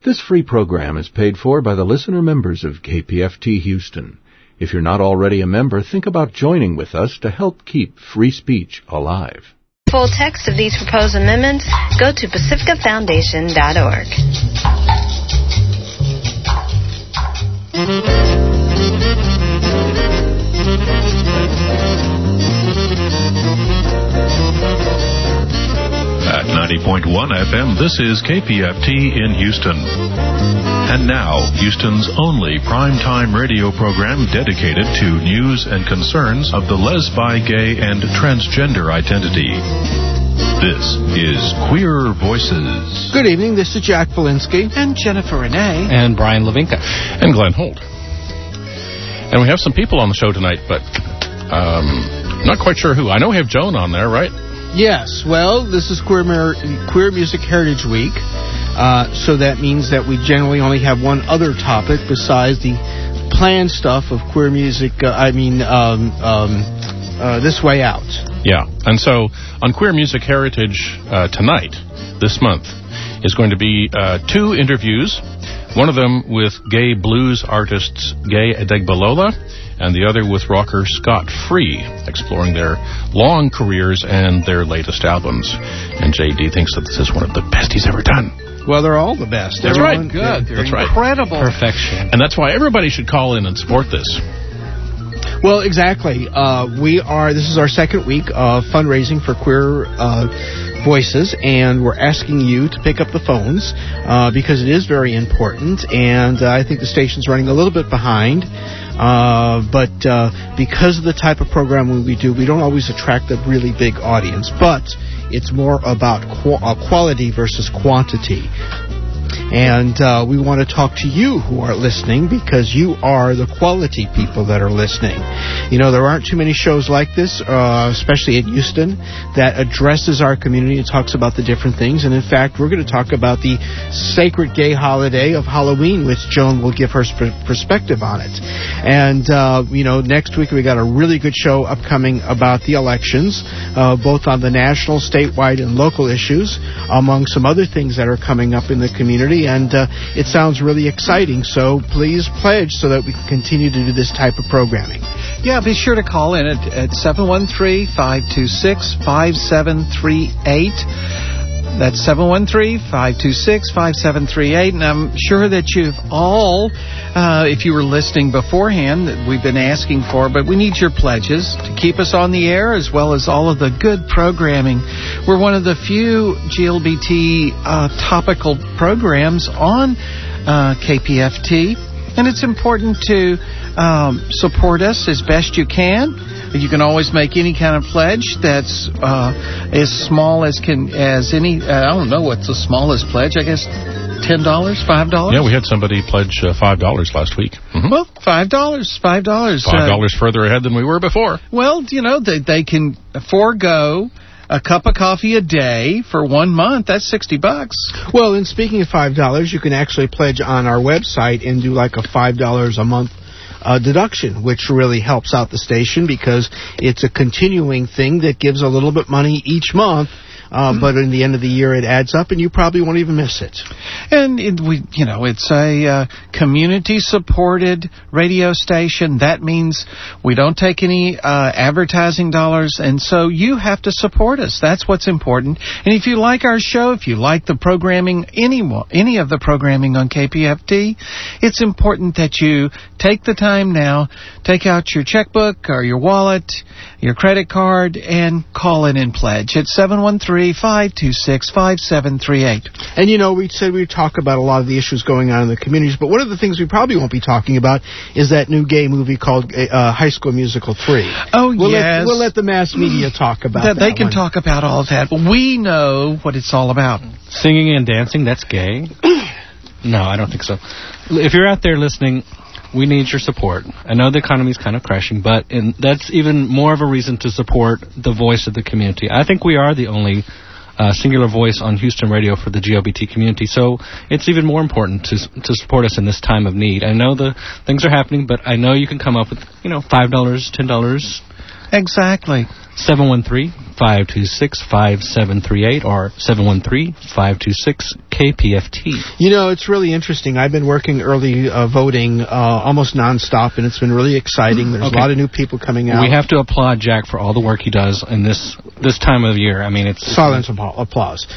This free program is paid for by the listener members of KPFT Houston. If you're not already a member, think about joining with us to help keep free speech alive. Full text of these proposed amendments, go to pacificafoundation.org. At 90.1 FM, this is KPFT in Houston. And now, Houston's only primetime radio program dedicated to news and concerns of the lesbi, gay, and transgender identity. This is Queer Voices. Good evening, this is Jack Valinsky. And Jennifer Renee. And Brian Levinka. And Glenn Holt. And we have some people on the show tonight, but not quite sure who. I know we have Joan on there, right? Yes, well, this is Queer Music Heritage Week, so that means that we generally only have one other topic besides the planned stuff of queer music, This Way Out. Yeah, and so on Queer Music Heritage tonight, this month, is going to be two interviews, one of them with gay blues artists Gay Adegbalola, and the other with rocker Scott Free, exploring their long careers and their latest albums. And J.D. thinks that this is one of the best he's ever done. Well, they're all the best. That's right. Good. They're That's right. Incredible. Perfection. And that's why everybody should call in and support this. Well, exactly. This is our second week of fundraising for Queer Voices, and we're asking you to pick up the phones because it is very important, and I think the station's running a little bit behind. But because of the type of program we do, we don't always attract a really big audience, but it's more about quality versus quantity. And we want to talk to you who are listening, because you are the quality people that are listening. You know, there aren't too many shows like this, especially in Houston, that addresses our community and talks about the different things. And in fact, we're going to talk about the sacred gay holiday of Halloween, which Joan will give her perspective on it. And, next week we got a really good show upcoming about the elections, both on the national, statewide, and local issues, among some other things that are coming up in the community. And it sounds really exciting, so please pledge so that we can continue to do this type of programming. Yeah, be sure to call in at 713-526-5738. That's 713-526-5738. And I'm sure that you've all, if you were listening beforehand, that we've been asking for, but we need your pledges to keep us on the air, as well as all of the good programming. We're one of the few GLBT topical programs on KPFT, and it's important to support us as best you can. You can always make any kind of pledge that's as small as any. I don't know what's the smallest pledge. I guess $10, $5. Yeah, we had somebody pledge $5 last week. Mm-hmm. Well, $5. $5 further ahead than we were before. Well, they can forego a cup of coffee a day for 1 month. That's $60. Well, and speaking of $5, you can actually pledge on our website and do like a $5 a month deduction, which really helps out the station because it's a continuing thing that gives a little bit money each month. But in the end of the year, it adds up, and you probably won't even miss it. And it's a community-supported radio station. That means we don't take any advertising dollars, and so you have to support us. That's what's important. And if you like our show, if you like the programming, any of the programming on KPFT, it's important that you take the time now, take out your checkbook or your wallet, your credit card, and call in and pledge at 713-526-5738. And we said we'd talk about a lot of the issues going on in the communities, but one of the things we probably won't be talking about is that new gay movie called High School Musical 3. Oh, yes. We'll let the mass media talk about that. They can talk about all of that, but we know what it's all about. Singing and dancing, that's gay? No, I don't think so. If you're out there listening, we need your support. I know the economy's kind of crashing, but that's even more of a reason to support the voice of the community. I think we are the only singular voice on Houston radio for the GLBT community, so it's even more important to support us in this time of need. I know the things are happening, but I know you can come up with, $5, $10. Exactly. 713-526-5738 or 713-526-KPFT. You know, it's really interesting. I've been working early voting almost nonstop, and it's been really exciting. There's a lot of new people coming out. We have to applaud Jack for all the work he does in this time of year. I mean, it's silent applause.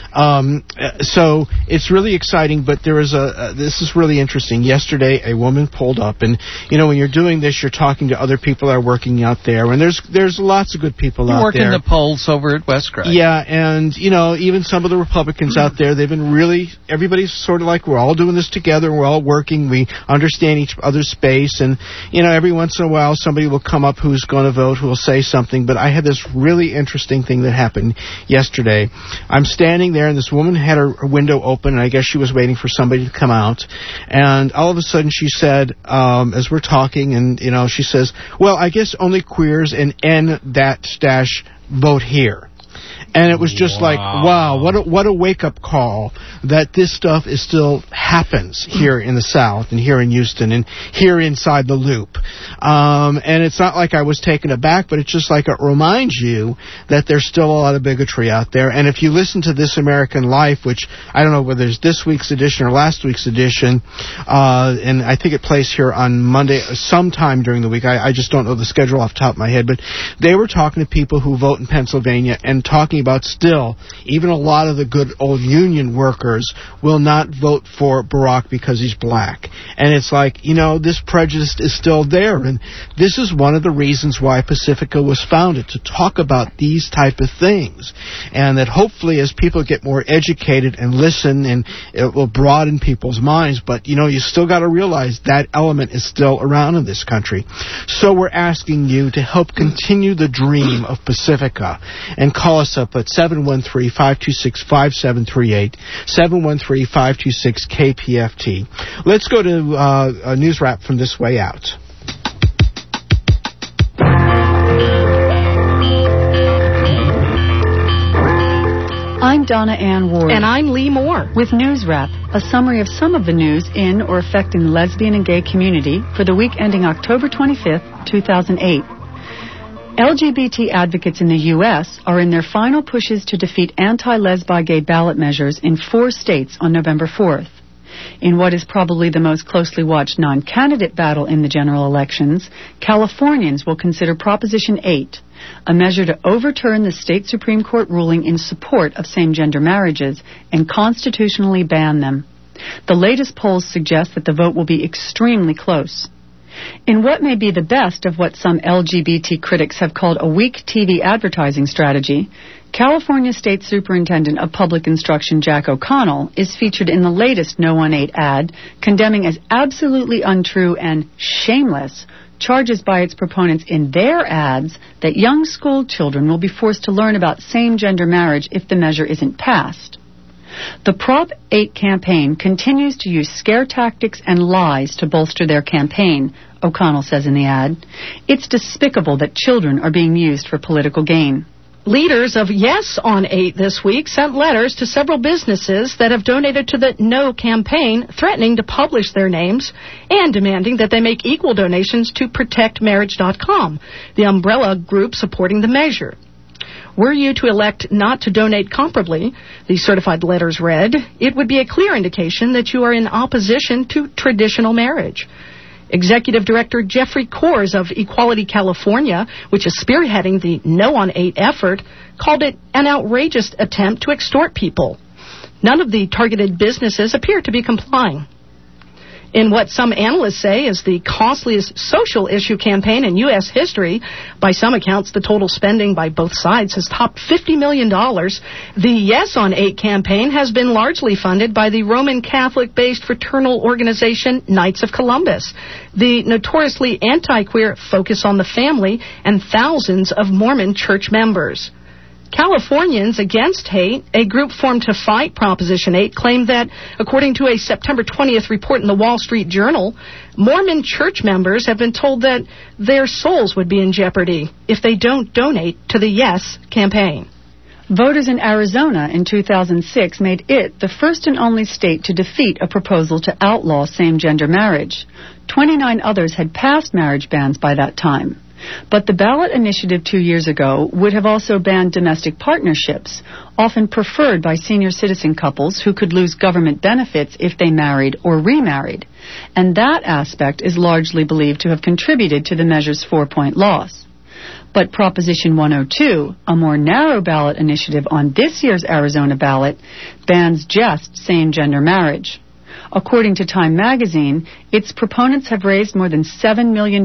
So it's really exciting, but there is this is really interesting. Yesterday, a woman pulled up, and you know, when you're doing this, you're talking to other people that are working out there, and there's lots of good people out there. Working the polls over at Westcroft. Yeah, and you know, even some of the Republicans out there, they've been everybody's sort of like, we're all doing this together, we're all working, we understand each other's space, and you know, every once in a while somebody will come up who's going to vote, who will say something. But I had this really interesting thing that happened yesterday. I'm standing there, and this woman had her window open, and I guess she was waiting for somebody to come out, and all of a sudden she said, as we're talking, and you know, she says, well, I guess only queers and N-dash vote here. And it was just like, wow, what a wake-up call that this stuff still happens here in the South and here in Houston and here inside the Loop. And it's not like I was taken aback, but it's just like it reminds you that there's still a lot of bigotry out there. And if you listen to This American Life, which I don't know whether it's this week's edition or last week's edition, and I think it plays here on Monday sometime during the week. I just don't know the schedule off the top of my head, but they were talking to people who vote in Pennsylvania and talking about still, even a lot of the good old union workers will not vote for Barack because he's black. And it's like, you know, this prejudice is still there. And this is one of the reasons why Pacifica was founded, to talk about these type of things. And that hopefully as people get more educated and listen, and it will broaden people's minds. But, you know, you still got to realize that element is still around in this country. So we're asking you to help continue the dream of Pacifica and call us up at 713-526-5738, 713-526-KPFT. Let's go to a news wrap from This Way Out. I'm Donna Ann Ward. And I'm Lee Moore. With News Wrap, a summary of some of the news in or affecting the lesbian and gay community for the week ending October 25th, 2008. LGBT advocates in the U.S. are in their final pushes to defeat anti-lesbi-gay ballot measures in 4 states on November 4th. In what is probably the most closely watched non-candidate battle in the general elections, Californians will consider Proposition 8, a measure to overturn the state Supreme Court ruling in support of same-gender marriages and constitutionally ban them. The latest polls suggest that the vote will be extremely close. In what may be the best of what some LGBT critics have called a weak TV advertising strategy, California State Superintendent of Public Instruction Jack O'Connell is featured in the latest No on 8 ad, condemning as absolutely untrue and shameless charges by its proponents in their ads that young school children will be forced to learn about same-gender marriage if the measure isn't passed. The Prop 8 campaign continues to use scare tactics and lies to bolster their campaign, O'Connell says in the ad. It's despicable that children are being used for political gain. Leaders of Yes on 8 this week sent letters to several businesses that have donated to the No campaign, threatening to publish their names and demanding that they make equal donations to ProtectMarriage.com, the umbrella group supporting the measure. Were you to elect not to donate comparably, the certified letters read, it would be a clear indication that you are in opposition to traditional marriage. Executive Director Jeffrey Coors of Equality California, which is spearheading the No on 8 effort, called it an outrageous attempt to extort people. None of the targeted businesses appear to be complying. In what some analysts say is the costliest social issue campaign in U.S. history, by some accounts the total spending by both sides has topped $50 million. The Yes on 8 campaign has been largely funded by the Roman Catholic-based fraternal organization Knights of Columbus, the notoriously anti-queer Focus on the Family, and thousands of Mormon church members. Californians Against Hate, a group formed to fight Proposition 8, claimed that, according to a September 20th report in the Wall Street Journal, Mormon church members have been told that their souls would be in jeopardy if they don't donate to the Yes campaign. Voters in Arizona in 2006 made it the first and only state to defeat a proposal to outlaw same-gender marriage. 29 others had passed marriage bans by that time. But the ballot initiative 2 years ago would have also banned domestic partnerships, often preferred by senior citizen couples who could lose government benefits if they married or remarried. And that aspect is largely believed to have contributed to the measure's 4-point loss. But Proposition 102, a more narrow ballot initiative on this year's Arizona ballot, bans just same-gender marriage. According to Time magazine, its proponents have raised more than $7 million,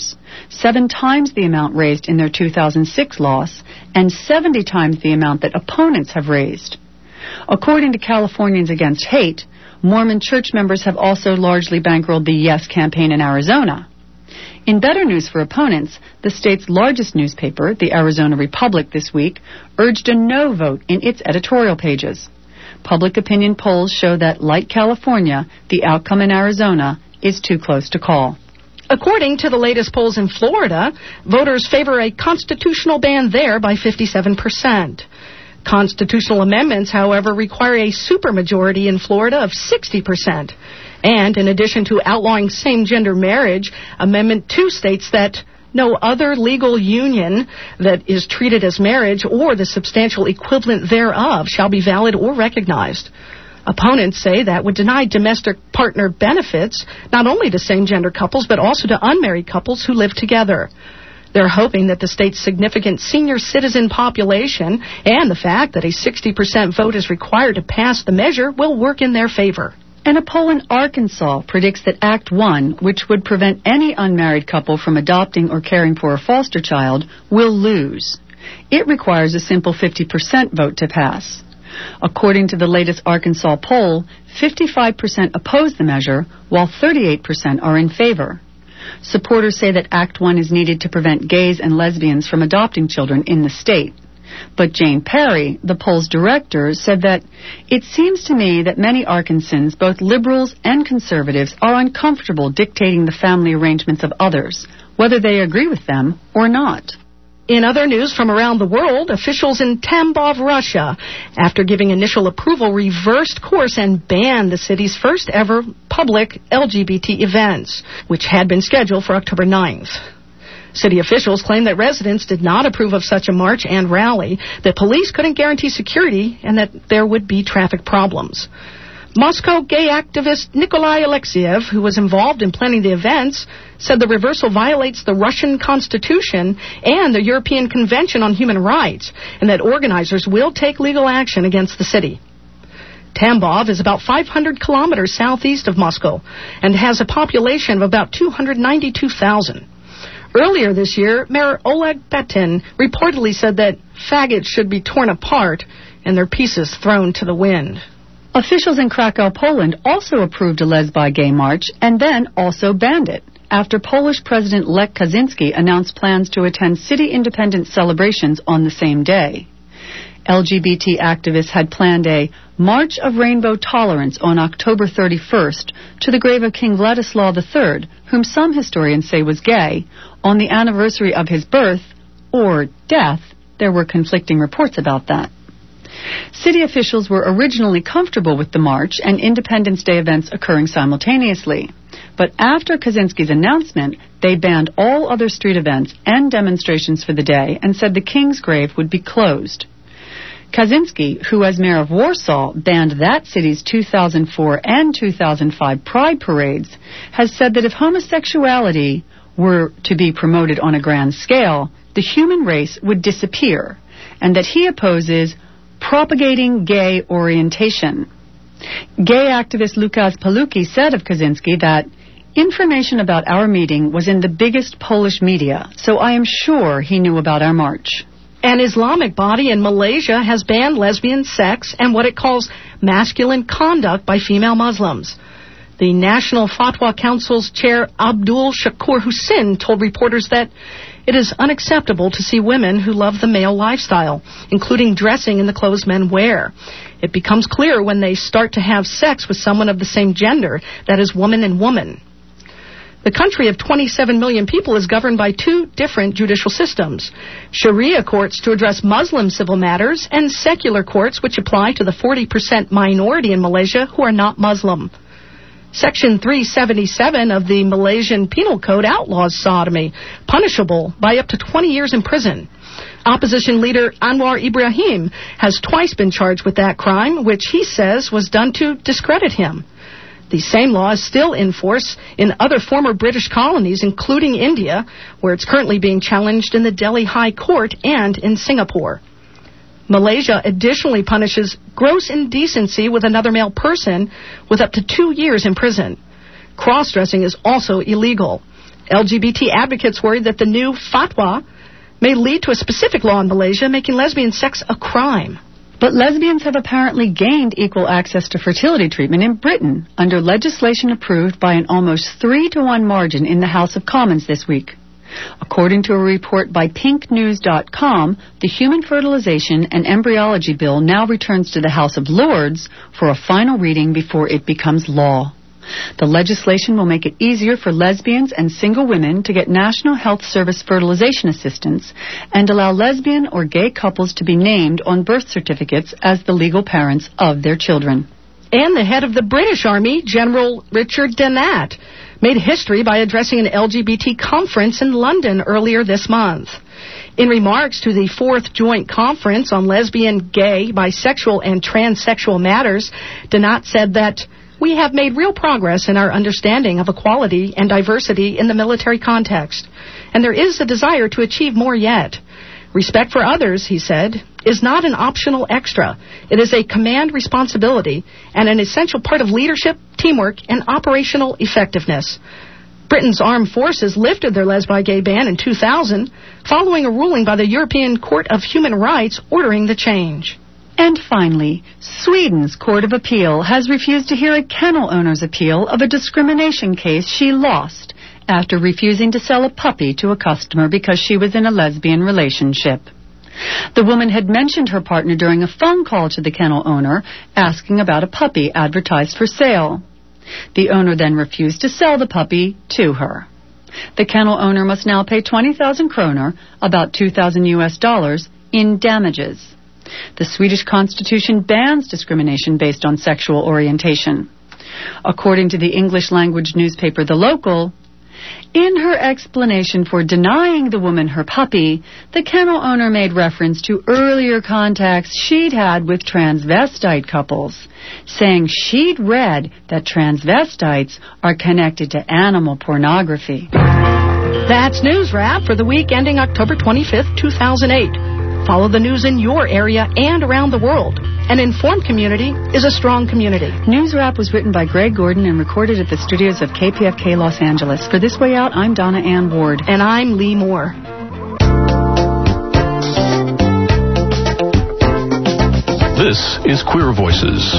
7 times the amount raised in their 2006 loss, and 70 times the amount that opponents have raised. According to Californians Against Hate, Mormon church members have also largely bankrolled the Yes campaign in Arizona. In better news for opponents, the state's largest newspaper, the Arizona Republic, this week urged a no vote in its editorial pages. Public opinion polls show that, like California, the outcome in Arizona is too close to call. According to the latest polls in Florida, voters favor a constitutional ban there by 57%. Constitutional amendments, however, require a supermajority in Florida of 60%. And in addition to outlawing same-gender marriage, Amendment 2 states that no other legal union that is treated as marriage or the substantial equivalent thereof shall be valid or recognized. Opponents say that would deny domestic partner benefits not only to same-gender couples but also to unmarried couples who live together. They're hoping that the state's significant senior citizen population and the fact that a 60% vote is required to pass the measure will work in their favor. And a poll in Arkansas predicts that Act 1, which would prevent any unmarried couple from adopting or caring for a foster child, will lose. It requires a simple 50% vote to pass. According to the latest Arkansas poll, 55% oppose the measure, while 38% are in favor. Supporters say that Act 1 is needed to prevent gays and lesbians from adopting children in the state. But Jane Perry, the poll's director, said that it seems to me that many Arkansans, both liberals and conservatives, are uncomfortable dictating the family arrangements of others, whether they agree with them or not. In other news from around the world, officials in Tambov, Russia, after giving initial approval, reversed course and banned the city's first ever public LGBT events, which had been scheduled for October 9th. City officials claim that residents did not approve of such a march and rally, that police couldn't guarantee security, and that there would be traffic problems. Moscow gay activist Nikolai Alexeyev, who was involved in planning the events, said the reversal violates the Russian Constitution and the European Convention on Human Rights, and that organizers will take legal action against the city. Tambov is about 500 kilometers southeast of Moscow and has a population of about 292,000. Earlier this year, Mayor Oleg Batin reportedly said that faggots should be torn apart and their pieces thrown to the wind. Officials in Krakow, Poland also approved a lesbi-gay march and then also banned it after Polish President Lech Kaczynski announced plans to attend city independence celebrations on the same day. LGBT activists had planned a March of Rainbow Tolerance on October 31st to the grave of King Vladislav III, whom some historians say was gay, on the anniversary of his birth or death. There were conflicting reports about that. City officials were originally comfortable with the march and Independence Day events occurring simultaneously. But after Kaczynski's announcement, they banned all other street events and demonstrations for the day and said the King's grave would be closed. Kaczynski, who as mayor of Warsaw banned that city's 2004 and 2005 Pride parades, has said that if homosexuality were to be promoted on a grand scale, the human race would disappear, and that he opposes propagating gay orientation. Gay activist Lukasz Palucki said of Kaczynski that information about our meeting was in the biggest Polish media, so I am sure he knew about our march. An Islamic body in Malaysia has banned lesbian sex and what it calls masculine conduct by female Muslims. The National Fatwa Council's chair, Abdul Shakur Hussain, told reporters that it is unacceptable to see women who love the male lifestyle, including dressing in the clothes men wear. It becomes clear when they start to have sex with someone of the same gender, that is, woman and woman. The country of 27 million people is governed by 2 different judicial systems: Sharia courts to address Muslim civil matters and secular courts which apply to the 40% minority in Malaysia who are not Muslim. Section 377 of the Malaysian Penal Code outlaws sodomy, punishable by up to 20 years in prison. Opposition leader Anwar Ibrahim has twice been charged with that crime, which he says was done to discredit him. The same law is still in force in other former British colonies, including India, where it's currently being challenged in the Delhi High Court and in Singapore. Malaysia additionally punishes gross indecency with another male person with up to 2 years in prison. Cross-dressing is also illegal. LGBT advocates worry that the new fatwa may lead to a specific law in Malaysia making lesbian sex a crime. But lesbians have apparently gained equal access to fertility treatment in Britain under legislation approved by an almost 3-to-1 margin in the House of Commons this week. According to a report by pinknews.com, the Human Fertilization and Embryology Bill now returns to the House of Lords for a final reading before it becomes law. The legislation will make it easier for lesbians and single women to get National Health Service fertilization assistance and allow lesbian or gay couples to be named on birth certificates as the legal parents of their children. And the head of the British Army, General Richard Denat, made history by addressing an LGBT conference in London earlier this month. In remarks to the 4th Joint Conference on Lesbian, Gay, Bisexual, and Transsexual Matters, Denat said that we have made real progress in our understanding of equality and diversity in the military context, and there is a desire to achieve more yet. Respect for others, he said, is not an optional extra. It is a command responsibility and an essential part of leadership, teamwork, and operational effectiveness. Britain's armed forces lifted their lesbi-gay ban in 2000 following a ruling by the European Court of Human Rights ordering the change. And finally, Sweden's Court of Appeal has refused to hear a kennel owner's appeal of a discrimination case she lost after refusing to sell a puppy to a customer because she was in a lesbian relationship. The woman had mentioned her partner during a phone call to the kennel owner, asking about a puppy advertised for sale. The owner then refused to sell the puppy to her. The kennel owner must now pay 20,000 kroner, about $2,000, in damages. The Swedish constitution bans discrimination based on sexual orientation. According to the English-language newspaper The Local, in her explanation for denying the woman her puppy, the kennel owner made reference to earlier contacts she'd had with transvestite couples, saying she'd read that transvestites are connected to animal pornography. That's News Wrap for the week ending October 25th, 2008. Follow the news in your area and around the world. An informed community is a strong community. News Wrap was written by Greg Gordon and recorded at the studios of KPFK Los Angeles. For This Way Out, I'm Donna Ann Ward. And I'm Lee Moore. This is Queer Voices.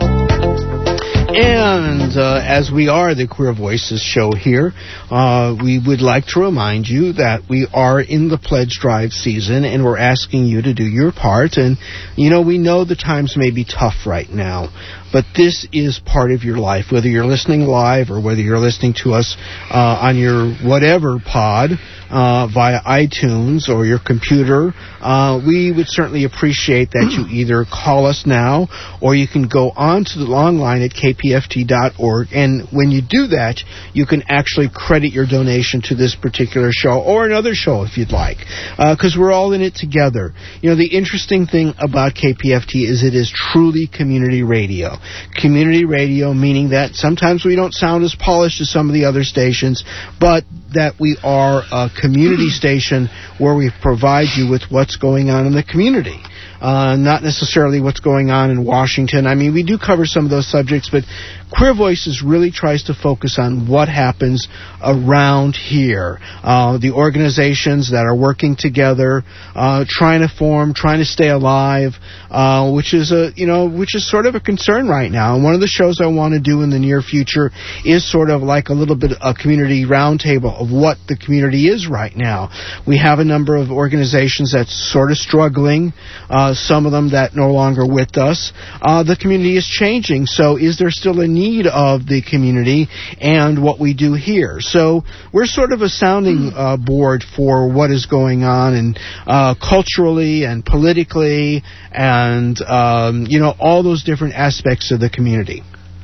And as we are the Queer Voices show here, we would like to remind you that we are in the pledge drive season, and we're asking you to do your part. And, you know, we know the times may be tough right now, but this is part of your life, whether you're listening live or whether you're listening to us on your whatever pod, via iTunes or your computer. We would certainly appreciate that you either call us now or you can go on to the long line at kpft.org, and when you do that, you can actually credit your donation to this particular show or another show if you'd like, because we're all in it together. You know, the interesting thing about KPFT is it is truly community radio. Community radio meaning that sometimes we don't sound as polished as some of the other stations, but that we are a community station where we provide you with what's going on in the community. Not necessarily what's going on in Washington. I mean, we do cover some of those subjects, but Queer Voices really tries to focus on what happens around here. The organizations that are working together, trying to stay alive, which is sort of a concern right now. And one of the shows I want to do in the near future is sort of like a little bit a community roundtable of what the community is right now. We have a number of organizations that's sort of struggling, some of them that no longer with us. The community is changing, so is there still a need of the community and what we do here? So we're sort of a sounding board for what is going on and culturally and politically and all those different aspects of the community.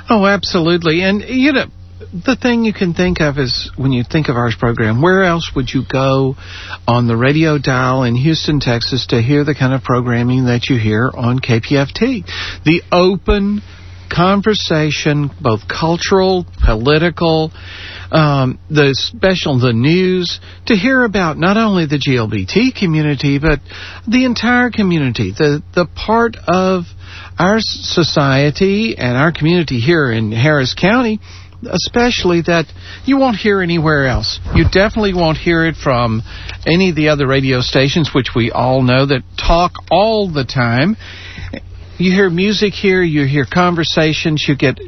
Oh, absolutely. And, the thing you can think of is when you think of our program, where else would you go on the radio dial in Houston, Texas to hear the kind of programming that you hear on KPFT? The open conversation, both cultural, political, the news, to hear about not only the GLBT community, but the entire community, the part of our society and our community here in Harris County, especially, that you won't hear anywhere else. You definitely won't hear it from any of the other radio stations, which we all know that talk all the time. You hear music here, you hear conversations, you get...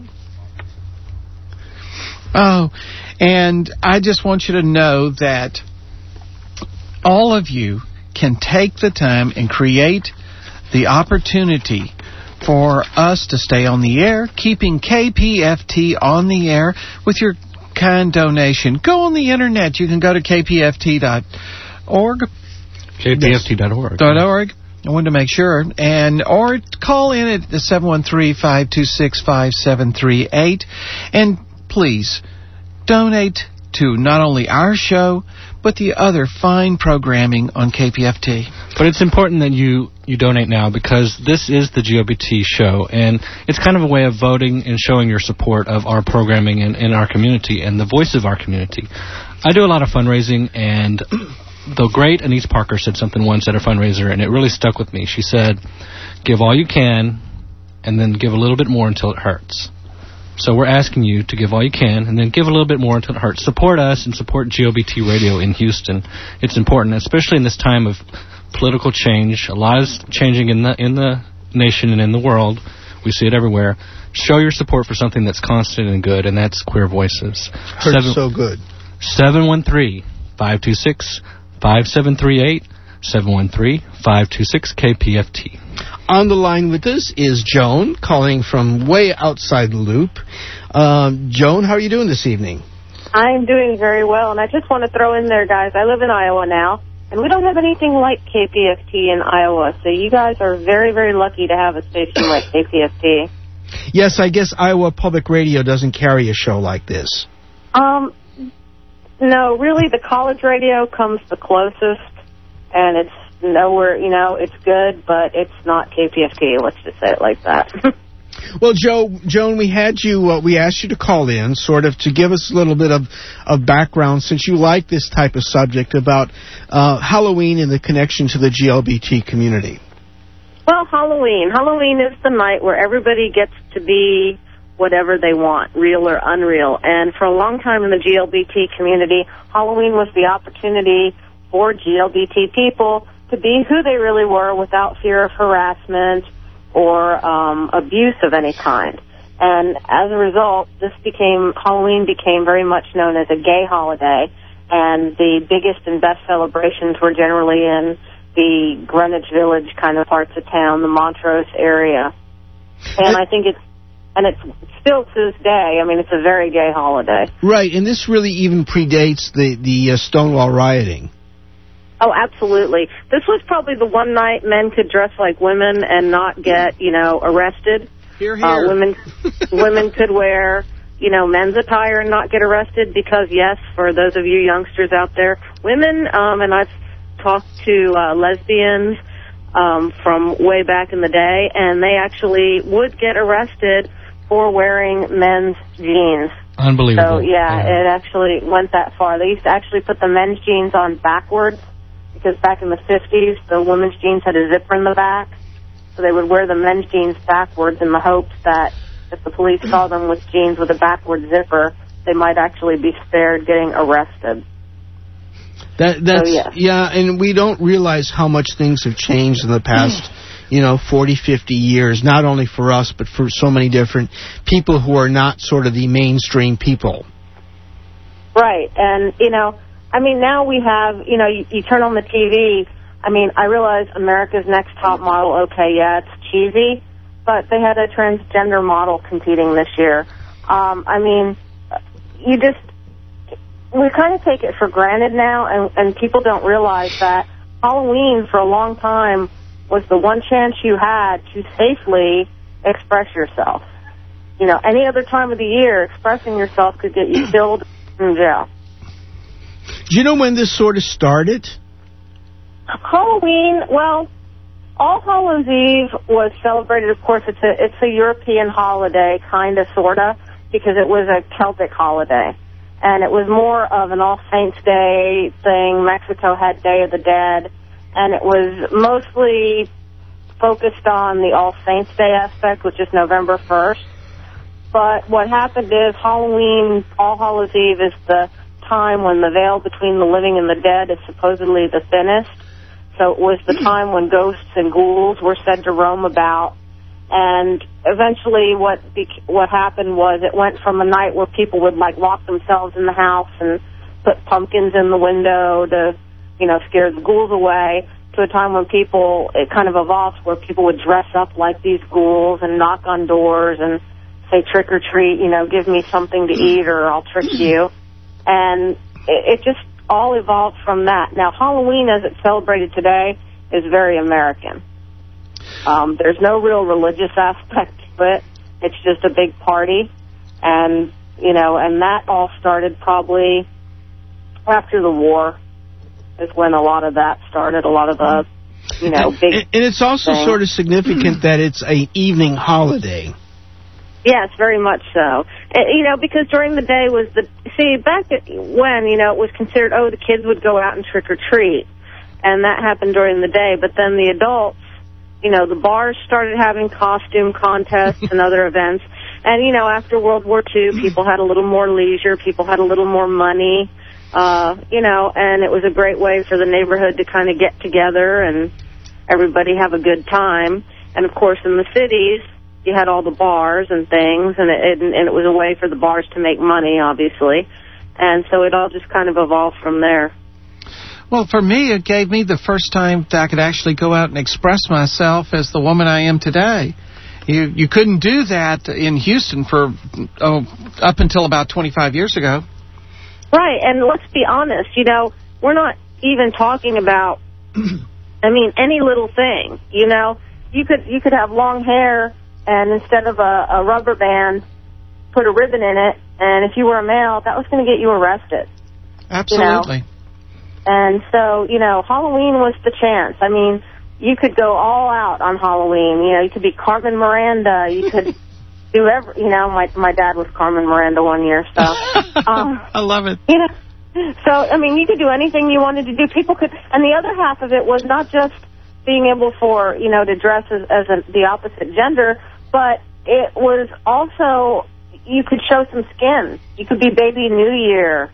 Oh, and I just want you to know that all of you can take the time and create the opportunity for us to stay on the air, keeping KPFT on the air with your kind donation. Go on the internet. You can go to kpft.org. kpft.org. I wanted to make sure. Or call in at 713-526-5738. And please donate to not only our show, but the other fine programming on KPFT. But it's important that you donate now, because this is the GLBT show, and it's kind of a way of voting and showing your support of our programming in our community and the voice of our community. I do a lot of fundraising, and the great Anise Parker said something once at a fundraiser, and it really stuck with me. She said, give all you can, and then give a little bit more until it hurts. So we're asking you to give all you can, and then give a little bit more until it hurts. Support us and support GLBT Radio in Houston. It's important, especially in this time of political change. A lot is changing in the nation and in the world. We see it everywhere. Show your support for something that's constant and good, and that's Queer Voices. Hurts so good. 713-526-5738. 713-526-KPFT. On the line with us is Joan, calling from way outside the loop. Joan, how are you doing this evening? I'm doing very well, and I just want to throw in there, guys, I live in Iowa now, and we don't have anything like KPFT in Iowa, so you guys are very, very lucky to have a station like KPFT. Yes, I guess Iowa Public Radio doesn't carry a show like this. No, really, the college radio comes the closest, and it's nowhere, it's good, but it's not KPFT. Let's just say it like that. Well, Joan, we asked you to call in, sort of to give us a little bit of background, since you like this type of subject about Halloween and the connection to the GLBT community. Well, Halloween is the night where everybody gets to be whatever they want, real or unreal. And for a long time in the GLBT community, Halloween was the opportunity for GLBT people to be who they really were without fear of harassment or abuse of any kind. And as a result, Halloween became very much known as a gay holiday, and the biggest and best celebrations were generally in the Greenwich Village kind of parts of town, the Montrose area. And I think it's still to this day, it's a very gay holiday. Right, and this really even predates the Stonewall rioting. Oh, absolutely. This was probably the one night men could dress like women and not get, arrested. Hear, hear. Women could wear, men's attire and not get arrested because, yes, for those of you youngsters out there, women, and I've talked to lesbians from way back in the day, and they actually would get arrested for wearing men's jeans. Unbelievable. So, yeah, it actually went that far. They used to actually put the men's jeans on backwards, because back in the 50s, the women's jeans had a zipper in the back. So they would wear the men's jeans backwards in the hopes that if the police saw them with jeans with a backward zipper, they might actually be spared getting arrested. Yeah, and we don't realize how much things have changed in the past, 40, 50 years, not only for us, but for so many different people who are not sort of the mainstream people. Right, and, now we have, you turn on the TV, I realize America's Next Top Model, okay, yeah, it's cheesy, but they had a transgender model competing this year. We kind of take it for granted now, and people don't realize that Halloween for a long time was the one chance you had to safely express yourself. any other time of the year, expressing yourself could get you killed in jail. Do you know when this sort of started? Halloween, well, All Hallows Eve was celebrated. Of course, it's a European holiday, kind of, sort of, because it was a Celtic holiday. And it was more of an All Saints Day thing. Mexico had Day of the Dead. And it was mostly focused on the All Saints Day aspect, which is November 1st. But what happened is Halloween, All Hallows Eve, is the time when the veil between the living and the dead is supposedly the thinnest. So it was the time when ghosts and ghouls were said to roam about. And eventually what happened was it went from a night where people would, lock themselves in the house and put pumpkins in the window to, scare the ghouls away, to a time when it kind of evolved where people would dress up like these ghouls and knock on doors and say trick or treat, give me something to eat or I'll trick you. And it just all evolved from that. Now, Halloween, as it's celebrated today, is very American. There's no real religious aspect to it. It's just a big party. And, and that all started probably after the war is when a lot of that started, a lot of the, big And it's also things. sort of significant that it's an evening holiday. Yes, very much so. Because during the day was back when, it was considered, the kids would go out and trick or treat. And that happened during the day. But then the adults, the bars started having costume contests and other events. And, after World War II, people had a little more leisure. People had a little more money, and it was a great way for the neighborhood to kind of get together and everybody have a good time. And, of course, in the cities, you had all the bars and things, and it was a way for the bars to make money, obviously. And so it all just kind of evolved from there. Well, for me, it gave me the first time that I could actually go out and express myself as the woman I am today. You couldn't do that in Houston for up until about 25 years ago. Right, and let's be honest, we're not even talking about, any little thing, You could have long hair, and instead of a rubber band, put a ribbon in it, and if you were a male, that was going to get you arrested. Absolutely. And so, Halloween was the chance. You could go all out on Halloween. You could be Carmen Miranda. You could do my dad was Carmen Miranda one year, so. I love it. So, you could do anything you wanted to do. People could, and the other half of it was not just being able for, to dress as the opposite gender, but it was also, you could show some skin. You could be Baby New Year,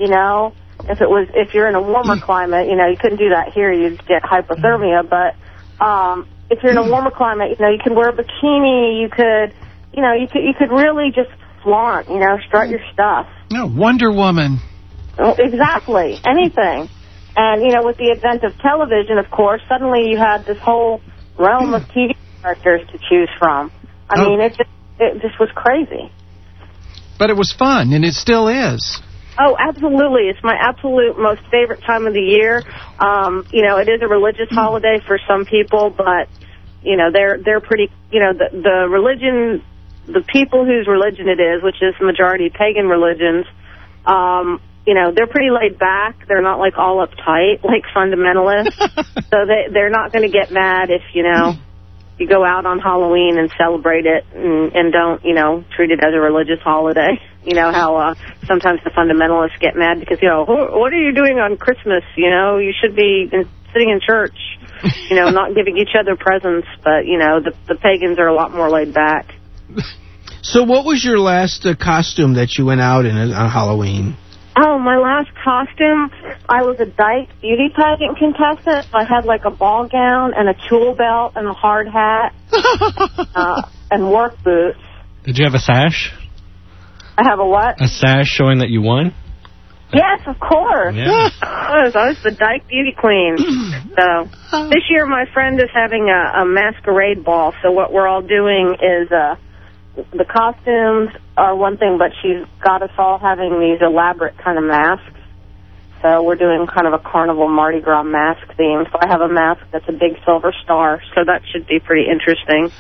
If you're in a warmer climate, you couldn't do that here. You'd get hypothermia. But if you're in a warmer climate, you could wear a bikini. You could really just flaunt, strut your stuff. No, Wonder Woman. Oh, exactly. Anything. And, with the advent of television, of course, suddenly you had this whole realm of TV characters to choose from. It just was crazy. But it was fun, and it still is. Oh, absolutely. It's my absolute most favorite time of the year. It is a religious holiday for some people, but, they're pretty, the religion, the people whose religion it is, which is the majority pagan religions, they're pretty laid back. They're not, all uptight, like fundamentalists. So they're not going to get mad if, you go out on Halloween and celebrate it and don't, treat it as a religious holiday. How sometimes the fundamentalists get mad because, what are you doing on Christmas? You should be sitting in church, not giving each other presents. But, the pagans are a lot more laid back. So what was your last costume that you went out in on Halloween? Oh, my last costume, I was a Dyke beauty pageant contestant. I had a ball gown and a tool belt and a hard hat and work boots. Did you have a sash? I have a what? A sash showing that you won? Yes, of course. Yeah. I was the Dyke beauty queen. So this year my friend is having a masquerade ball. So what we're all doing is the costumes are one thing, but she's got us all having these elaborate kind of masks. So we're doing kind of a carnival Mardi Gras mask theme. So I have a mask that's a big silver star, so that should be pretty interesting.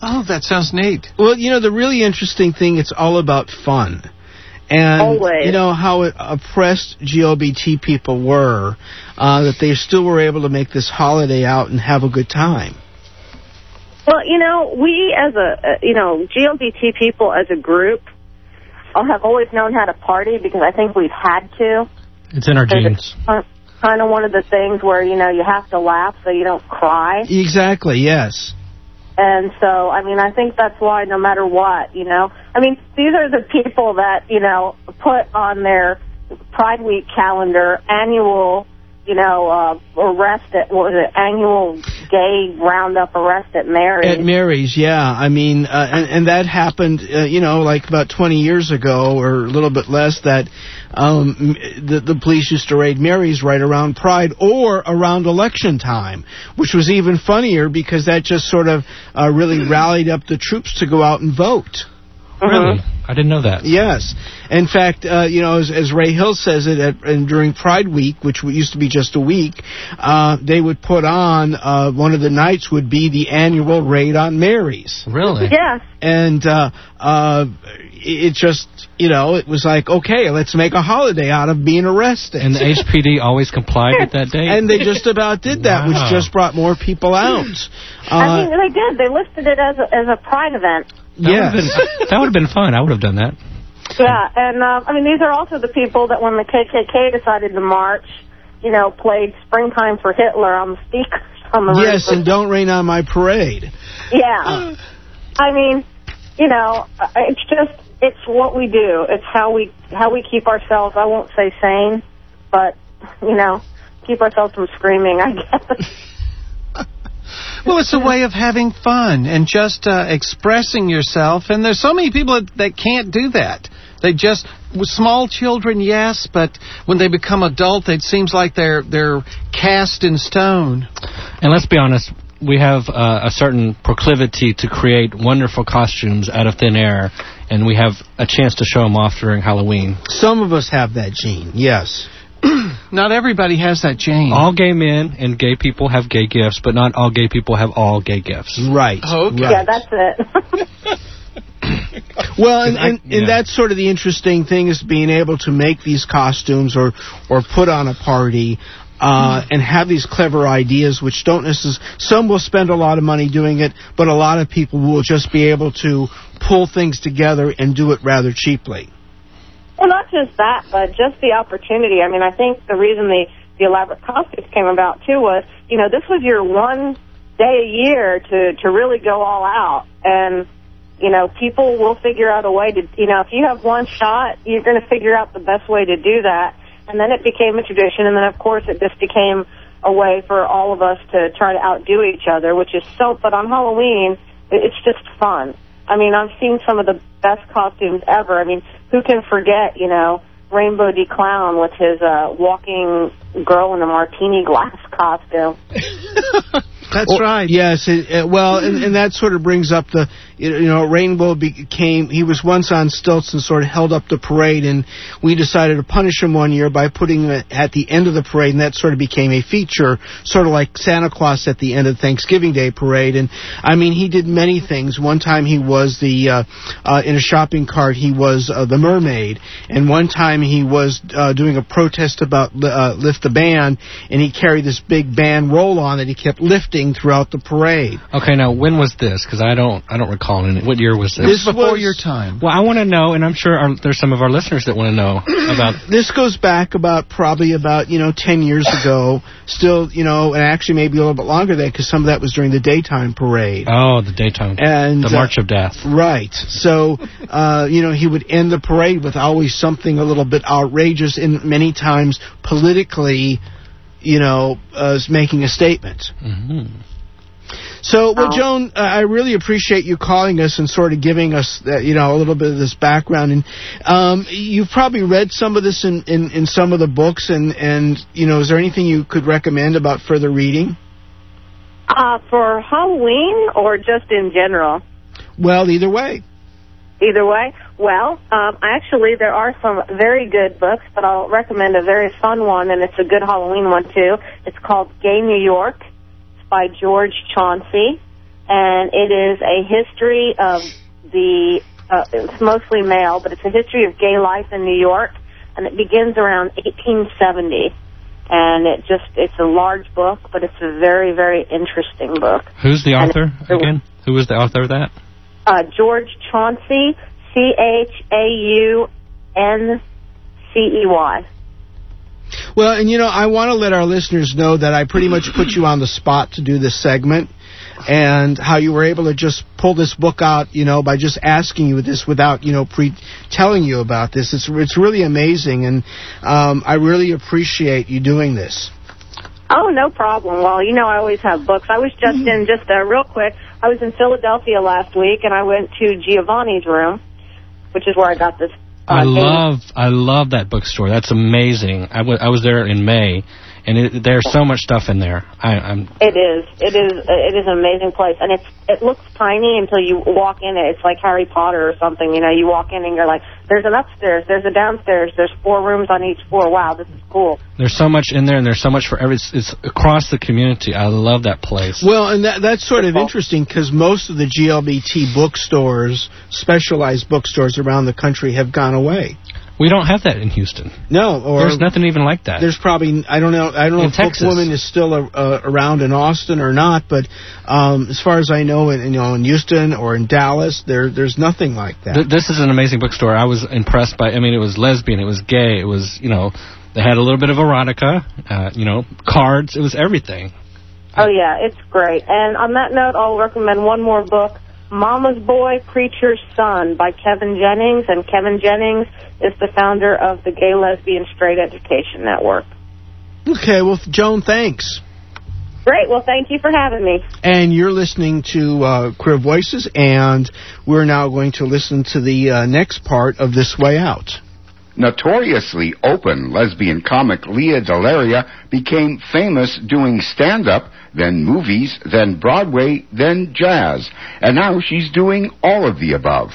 Oh, that sounds neat. Well, the really interesting thing, it's all about fun. And Always. How oppressed GLBT people were, that they still were able to make this holiday out and have a good time. Well, we as GLBT people as a group have always known how to party because I think we've had to. It's in our genes. It's kind of one of the things where, you have to laugh so you don't cry. Exactly, yes. And so, I think that's why no matter what, these are the people that, put on their Pride Week calendar annual, annual gay roundup arrest at Mary's. At Mary's, yeah. And that happened, like about 20 years ago or a little bit less, that the police used to raid Mary's right around Pride or around election time, which was even funnier because that just sort of really rallied up the troops to go out and vote. Really? I didn't know that. Yes. In fact, as Ray Hill says it, during Pride Week, which used to be just a week, they would put on, one of the nights would be the annual raid on Mary's. Really? Yes. And it just, it was like, okay, let's make a holiday out of being arrested. And the HPD always complied with that date? And they just about did that, which just brought more people out. They did. They listed it as a Pride event. That would have been fun. I would have done that. Yeah, and, these are also the people that when the KKK decided to march, played Springtime for Hitler on the speakers on the roof. Yes, and Don't Rain on My Parade. Yeah. It's what we do. It's how we keep ourselves, I won't say sane, but, keep ourselves from screaming, I guess. Well, it's a way of having fun and just expressing yourself. And there's so many people that can't do that. They just, with small children, yes, but when they become adult, it seems like they're cast in stone. And let's be honest, we have a certain proclivity to create wonderful costumes out of thin air, and we have a chance to show them off during Halloween. Some of us have that gene, yes. Not everybody has that gene. All gay men and gay people have gay gifts, but not all gay people have all gay gifts. Right. Okay. Right. Yeah, that's it. Well, and that's sort of the interesting thing is being able to make these costumes or put on a party and have these clever ideas, which don't necessarily... Some will spend a lot of money doing it, but a lot of people will just be able to pull things together and do it rather cheaply. Well, not just that, but just the opportunity. I think the reason the elaborate costumes came about, too, was, this was your one day a year to really go all out. And, people will figure out a way to, if you have one shot, you're going to figure out the best way to do that. And then it became a tradition. And then, of course, it just became a way for all of us to try to outdo each other, which is so, but on Halloween, it's just fun. I've seen some of the best costumes ever. Who can forget, Rainbow D. Clown with his walking girl in a martini glass costume. That's right. Yes. And that sort of brings up the, Rainbow he was once on stilts and sort of held up the parade, and we decided to punish him one year by putting him at the end of the parade, and that sort of became a feature, sort of like Santa Claus at the end of Thanksgiving Day parade. And, he did many things. One time he was in a shopping cart, he was the mermaid, and one time he was doing a protest about Lift the Ban, and he carried this big band roll-on that he kept lifting throughout the parade. Okay, now when was this? Because I don't recall any. What year was this? This was before your time. Well, I want to know, and I'm sure there's some of our listeners that want to know about. This goes back probably about 10 years ago. Still, and actually maybe a little bit longer than that, because some of that was during the daytime parade. Oh, the daytime. And the March of Death. Right. So, he would end the parade with always something a little bit outrageous, and many times politically, making a statement. Mm-hmm. So, Joan, I really appreciate you calling us and sort of giving us, a little bit of this background. And you've probably read some of this in some of the books. And is there anything you could recommend about further reading? For Halloween or just in general? Well, either way. Either way? Well, actually, there are some very good books, but I'll recommend a very fun one, and it's a good Halloween one, too. It's called Gay New York. It's by George Chauncey. and it is a history of it's mostly male, but it's a history of gay life in New York, and it begins around 1870. And it's a large book, but it's a very, very interesting book. Who's the author again? Who was the author of that? George Chauncey, Chauncey. Well, and I want to let our listeners know that I pretty much put you on the spot to do this segment, and how you were able to just pull this book out, by just asking you this without, telling you about this. It's really amazing, and I really appreciate you doing this. Oh, no problem. Well, I always have books. I was just real quick, I was in Philadelphia last week, and I went to Giovanni's room, which is where I got this. I love that bookstore. That's amazing. I was there in May, and there's so much stuff in there. It is an amazing place, and it looks tiny until you walk in it. It's like Harry Potter or something. You walk in and you're like, there's an upstairs, there's a downstairs, there's 4 rooms on each floor. Wow, this is cool. There's so much in there, and there's so much for it's across the community. I love that place. Well, and that's sort of interesting, because most of the GLBT bookstores, specialized bookstores around the country, have gone away. We don't have that in Houston. No, there's nothing even like that. There's probably, I don't know if Bookwoman is still around in Austin or not, but as far as I know, in Houston or in Dallas, there's nothing like that. This is an amazing bookstore. I was impressed by. It was lesbian, it was gay, it was they had a little bit of erotica, cards, it was everything. Oh yeah, it's great. And on that note, I'll recommend one more book. Mama's Boy, Preacher's Son by Kevin Jennings, and Kevin Jennings is the founder of the Gay, Lesbian, Straight Education Network. Okay, well, Joan, thanks. Great, well, thank you for having me. And you're listening to Queer Voices, and we're now going to listen to the next part of This Way Out. Notoriously open lesbian comic Leah Delaria became famous doing stand-up, then movies, then Broadway, then jazz. And now she's doing all of the above.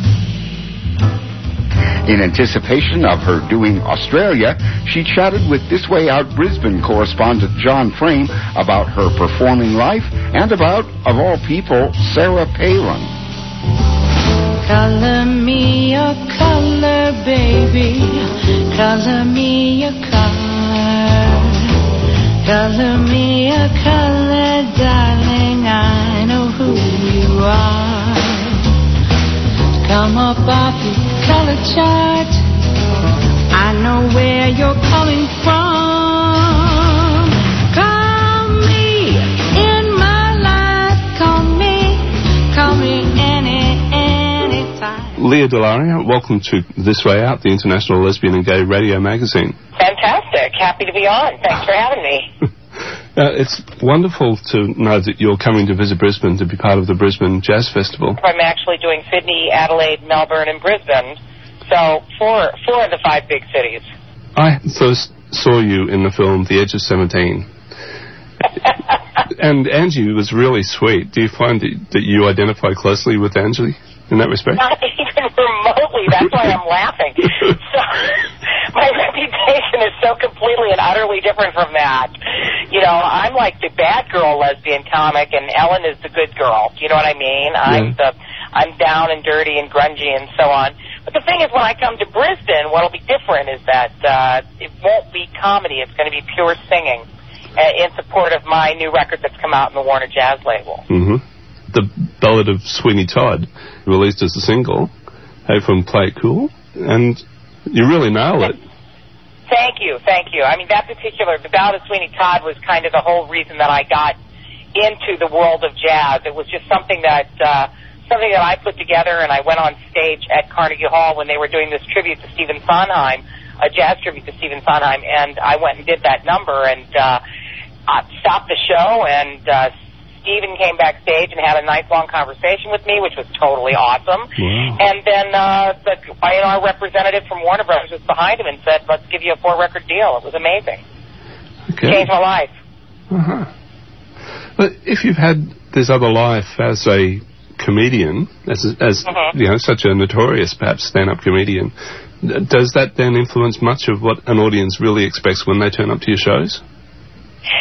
In anticipation of her doing Australia, she chatted with This Way Out Brisbane correspondent John Frame about her performing life and about, of all people, Sarah Palin. Color me a color, baby. Color me a color. Color me a color, darling. I know who you are. Come up off your color chart. I know where you're coming from. Call me in my life. Call me anytime. Leah Delaria, welcome to This Way Out, the International Lesbian and Gay Radio magazine. Fantastic. Happy to be on. Thanks for having me. It's wonderful to know that you're coming to visit Brisbane to be part of the Brisbane Jazz Festival. I'm actually doing Sydney, Adelaide, Melbourne, and Brisbane. So four of the 5 big cities. I first saw you in the film The Edge of 17. And Angie was really sweet. Do you find that you identify closely with Angie in that respect? Not even remotely. That's why I'm laughing. So, my reputation is so completely and utterly different from that. I'm like the bad girl lesbian comic, and Ellen is the good girl. You know what I mean? I'm down and dirty and grungy and so on. But the thing is, when I come to Brisbane, what'll be different is that it won't be comedy. It's going to be pure singing in support of my new record that's come out in the Warner Jazz label. Mm-hmm. The Ballad of Sweeney Todd, released as a single, from Play It Cool, and you really nail it. Thank you. I mean, the Ballad of Sweeney Todd was kind of the whole reason that I got into the world of jazz. It was just something that I put together, and I went on stage at Carnegie Hall when they were doing this tribute to Stephen Sondheim, a jazz tribute to Stephen Sondheim, and I went and did that number and stopped the show, and Stephen came backstage and had a nice long conversation with me, which was totally awesome. Wow. And then our representative from Warner Brothers was behind him and said, let's give you a 4-record deal. It was amazing. Okay. Changed my life. Uh-huh. But if you've had this other life as a comedian, as such a notorious, perhaps, stand-up comedian, does that then influence much of what an audience really expects when they turn up to your shows?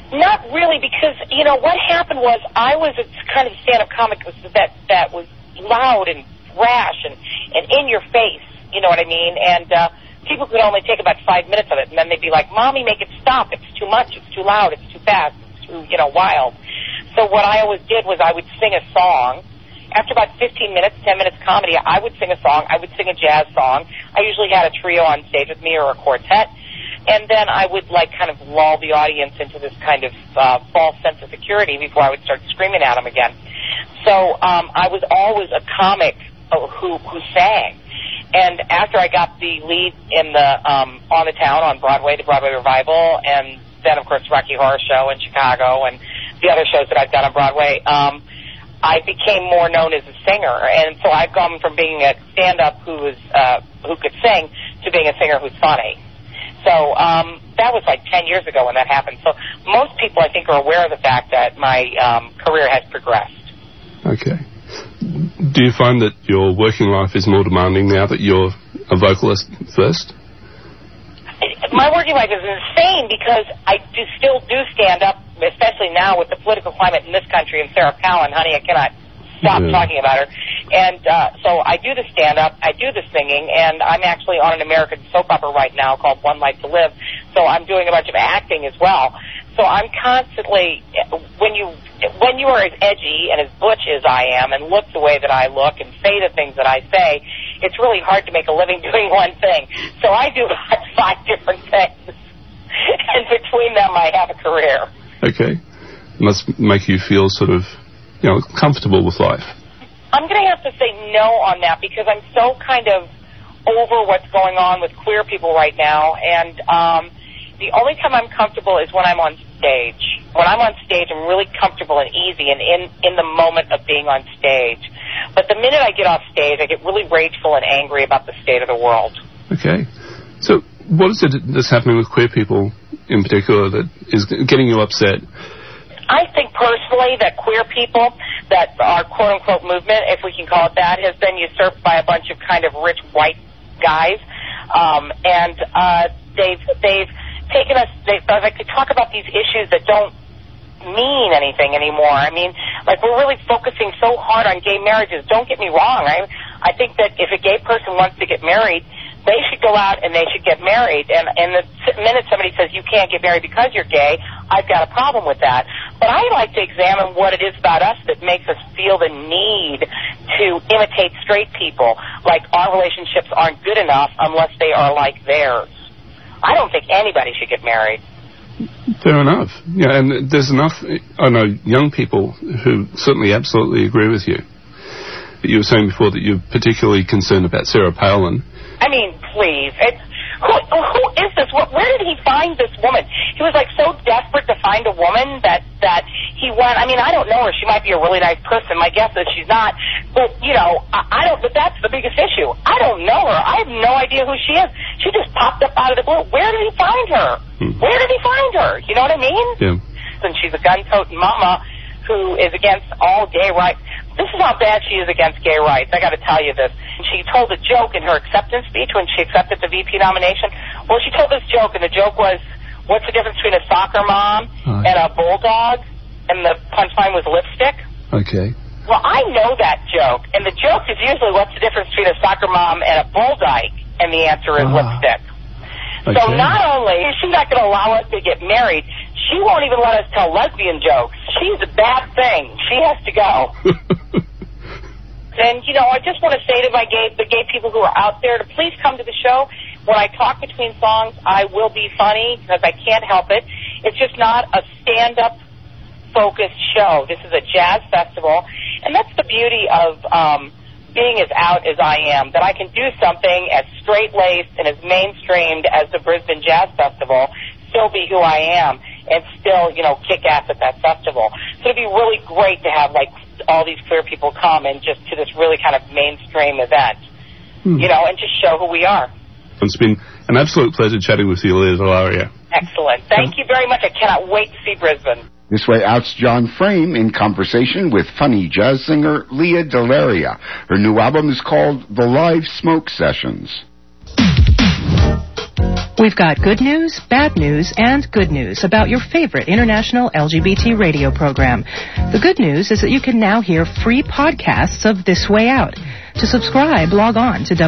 Not really, because, you know, what happened was I was a kind of stand-up comic that was loud and brash and in your face, you know what I mean? And people could only take about 5 minutes of it, and then they'd be like, Mommy, make it stop. It's too much. It's too loud. It's too fast. It's too, you know, wild. So what I always did was I would sing a song. After about 15 minutes, 10 minutes comedy, I would sing a song. I would sing a jazz song. I usually had a trio on stage with me or a quartet. And then I would, like, kind of lull the audience into this kind of false sense of security before I would start screaming at them again. So I was always a comic who sang. And after I got the lead in the On the Town on Broadway, the Broadway Revival, and then, of course, Rocky Horror Show in Chicago and the other shows that I've done on Broadway, I became more known as a singer. And so I've gone from being a stand-up who could sing to being a singer who's funny. So that was like 10 years ago when that happened. So most people, I think, are aware of the fact that my career has progressed. Okay. Do you find that your working life is more demanding now that you're a vocalist first? My working life is insane because I still do stand-up, especially now with the political climate in this country, and Sarah Palin, honey, I cannot stop talking about her. And so I do the stand-up, I do the singing, and I'm actually on an American soap opera right now called One Life to Live, so I'm doing a bunch of acting as well. So I'm constantly, when you are as edgy and as butch as I am and look the way that I look and say the things that I say, it's really hard to make a living doing one thing. So I do about 5 different things, and between them I have a career. Okay. Must make you feel sort of, you know, comfortable with life. I'm going to have to say no on that because I'm so kind of over what's going on with queer people right now, and the only time I'm comfortable is when I'm on stage. When I'm on stage, I'm really comfortable and easy and in the moment of being on stage. But the minute I get off stage, I get really rageful and angry about the state of the world. Okay. So what is it that's happening with queer people in particular that is getting you upset? I think personally that queer people, that our quote-unquote movement, if we can call it that, has been usurped by a bunch of kind of rich white guys. And they've taken us, they talk about these issues that don't mean anything anymore. I mean, like, we're really focusing so hard on gay marriages. Don't get me wrong. I think that if a gay person wants to get married, they should go out and they should get married. And the minute somebody says you can't get married because you're gay, I've got a problem with that. But I like to examine what it is about us that makes us feel the need to imitate straight people. Like, our relationships aren't good enough unless they are like theirs. I don't think anybody should get married. Fair enough. Yeah, and there's enough, I know, young people who certainly absolutely agree with you. But you were saying before that you're particularly concerned about Sarah Palin. I mean, please. Who is this? Where did he find this woman? He was, like, so desperate to find a woman that he went. I mean, I don't know her. She might be a really nice person. My guess is she's not. But, you know, I don't. But that's the biggest issue. I don't know her. I have no idea who she is. She just popped up out of the blue. Where did he find her? Where did he find her? You know what I mean? Yeah. And she's a gun-toting mama who is against all gay rights. This is how bad she is against gay rights. I got to tell you this. She told a joke in her acceptance speech when she accepted the VP nomination. Well, she told this joke, and the joke was, what's the difference between a soccer mom and a bulldog? And the punchline was lipstick. Okay. Well, I know that joke, and the joke is usually what's the difference between a soccer mom and a bull dyke? And the answer is lipstick. Okay. So not only is she not going to allow us to get married, she won't even let us tell lesbian jokes. She's a bad thing. She has to go. And, you know, I just want to say to the gay people who are out there to please come to the show. When I talk between songs, I will be funny because I can't help it. It's just not a stand-up focused show. This is a jazz festival, and that's the beauty of being as out as I am, that I can do something as straight-laced and as mainstreamed as the Brisbane Jazz Festival, still be who I am, and still, you know, kick ass at that festival. So it'd be really great to have, like, all these queer people come and just to this really kind of mainstream event, you know, and just show who we are. It's been an absolute pleasure chatting with you, Leah Delaria. Excellent. Thank you very much. I cannot wait to see Brisbane. This way out's John Frame in conversation with funny jazz singer Leah Delaria. Her new album is called The Live Smoke Sessions. We've got good news, bad news, and good news about your favorite international LGBT radio program. The good news is that you can now hear free podcasts of This Way Out. To subscribe, log on to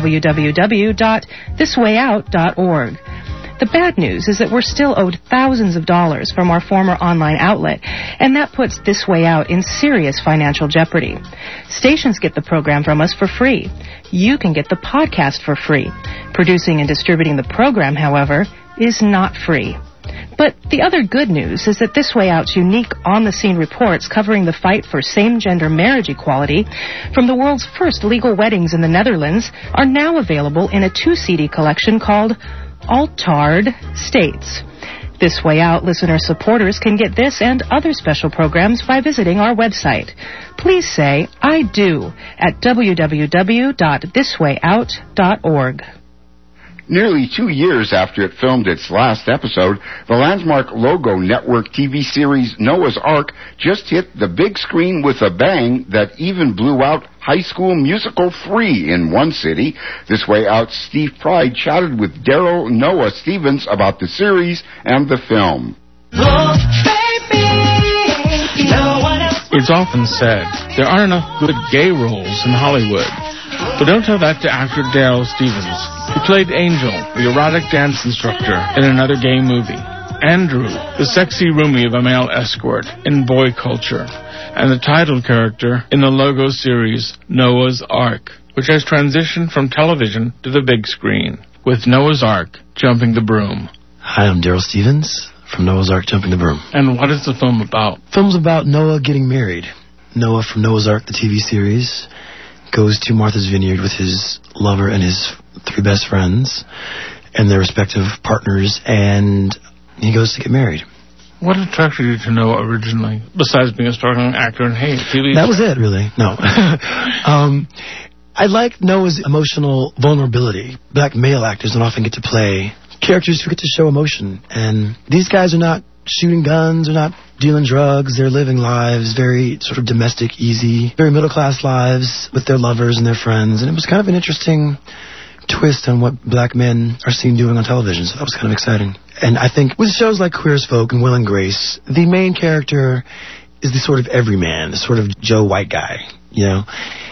www.thiswayout.org. The bad news is that we're still owed thousands of dollars from our former online outlet, and that puts This Way Out in serious financial jeopardy. Stations get the program from us for free. You can get the podcast for free. Producing and distributing the program, however, is not free. But the other good news is that This Way Out's unique on-the-scene reports covering the fight for same-gender marriage equality from the world's first legal weddings in the Netherlands are now available in a 2-CD collection called Altard States. This Way Out listener supporters can get this and other special programs by visiting our website. Please say, I do, at www.thiswayout.org. Nearly 2 years after it filmed its last episode, the Landmark Logo Network TV series Noah's Ark just hit the big screen with a bang that even blew out High School Musical 3 in one city. This Way Out's Steve Pride chatted with Daryl Noah Stevens about the series and the film. It's often said there aren't enough good gay roles in Hollywood. But don't tell that to actor Daryl Stevens, who played Angel, the erotic dance instructor, in another gay movie. Andrew, the sexy roomie of a male escort in Boy Culture, and the title character in the Logo series Noah's Ark, which has transitioned from television to the big screen, with Noah's Ark Jumping the Broom. Hi, I'm Daryl Stevens from Noah's Ark Jumping the Broom. And what is the film about? The film's about Noah getting married. Noah from Noah's Ark, the TV series, goes to Martha's Vineyard with his lover and his 3 best friends and their respective partners, and he goes to get married. What attracted you to Noah originally, besides being a struggling actor and TV? That was it, really. No. I like Noah's emotional vulnerability. Black male actors don't often get to play characters who get to show emotion, and these guys are not shooting guns, they're not dealing drugs, they're living lives, very sort of domestic, easy, very middle-class lives with their lovers and their friends, and it was kind of an interesting twist on what black men are seen doing on television, so that was kind of exciting. And I think with shows like Queer as Folk and Will and Grace, the main character is the sort of everyman, the sort of Joe White guy, you know,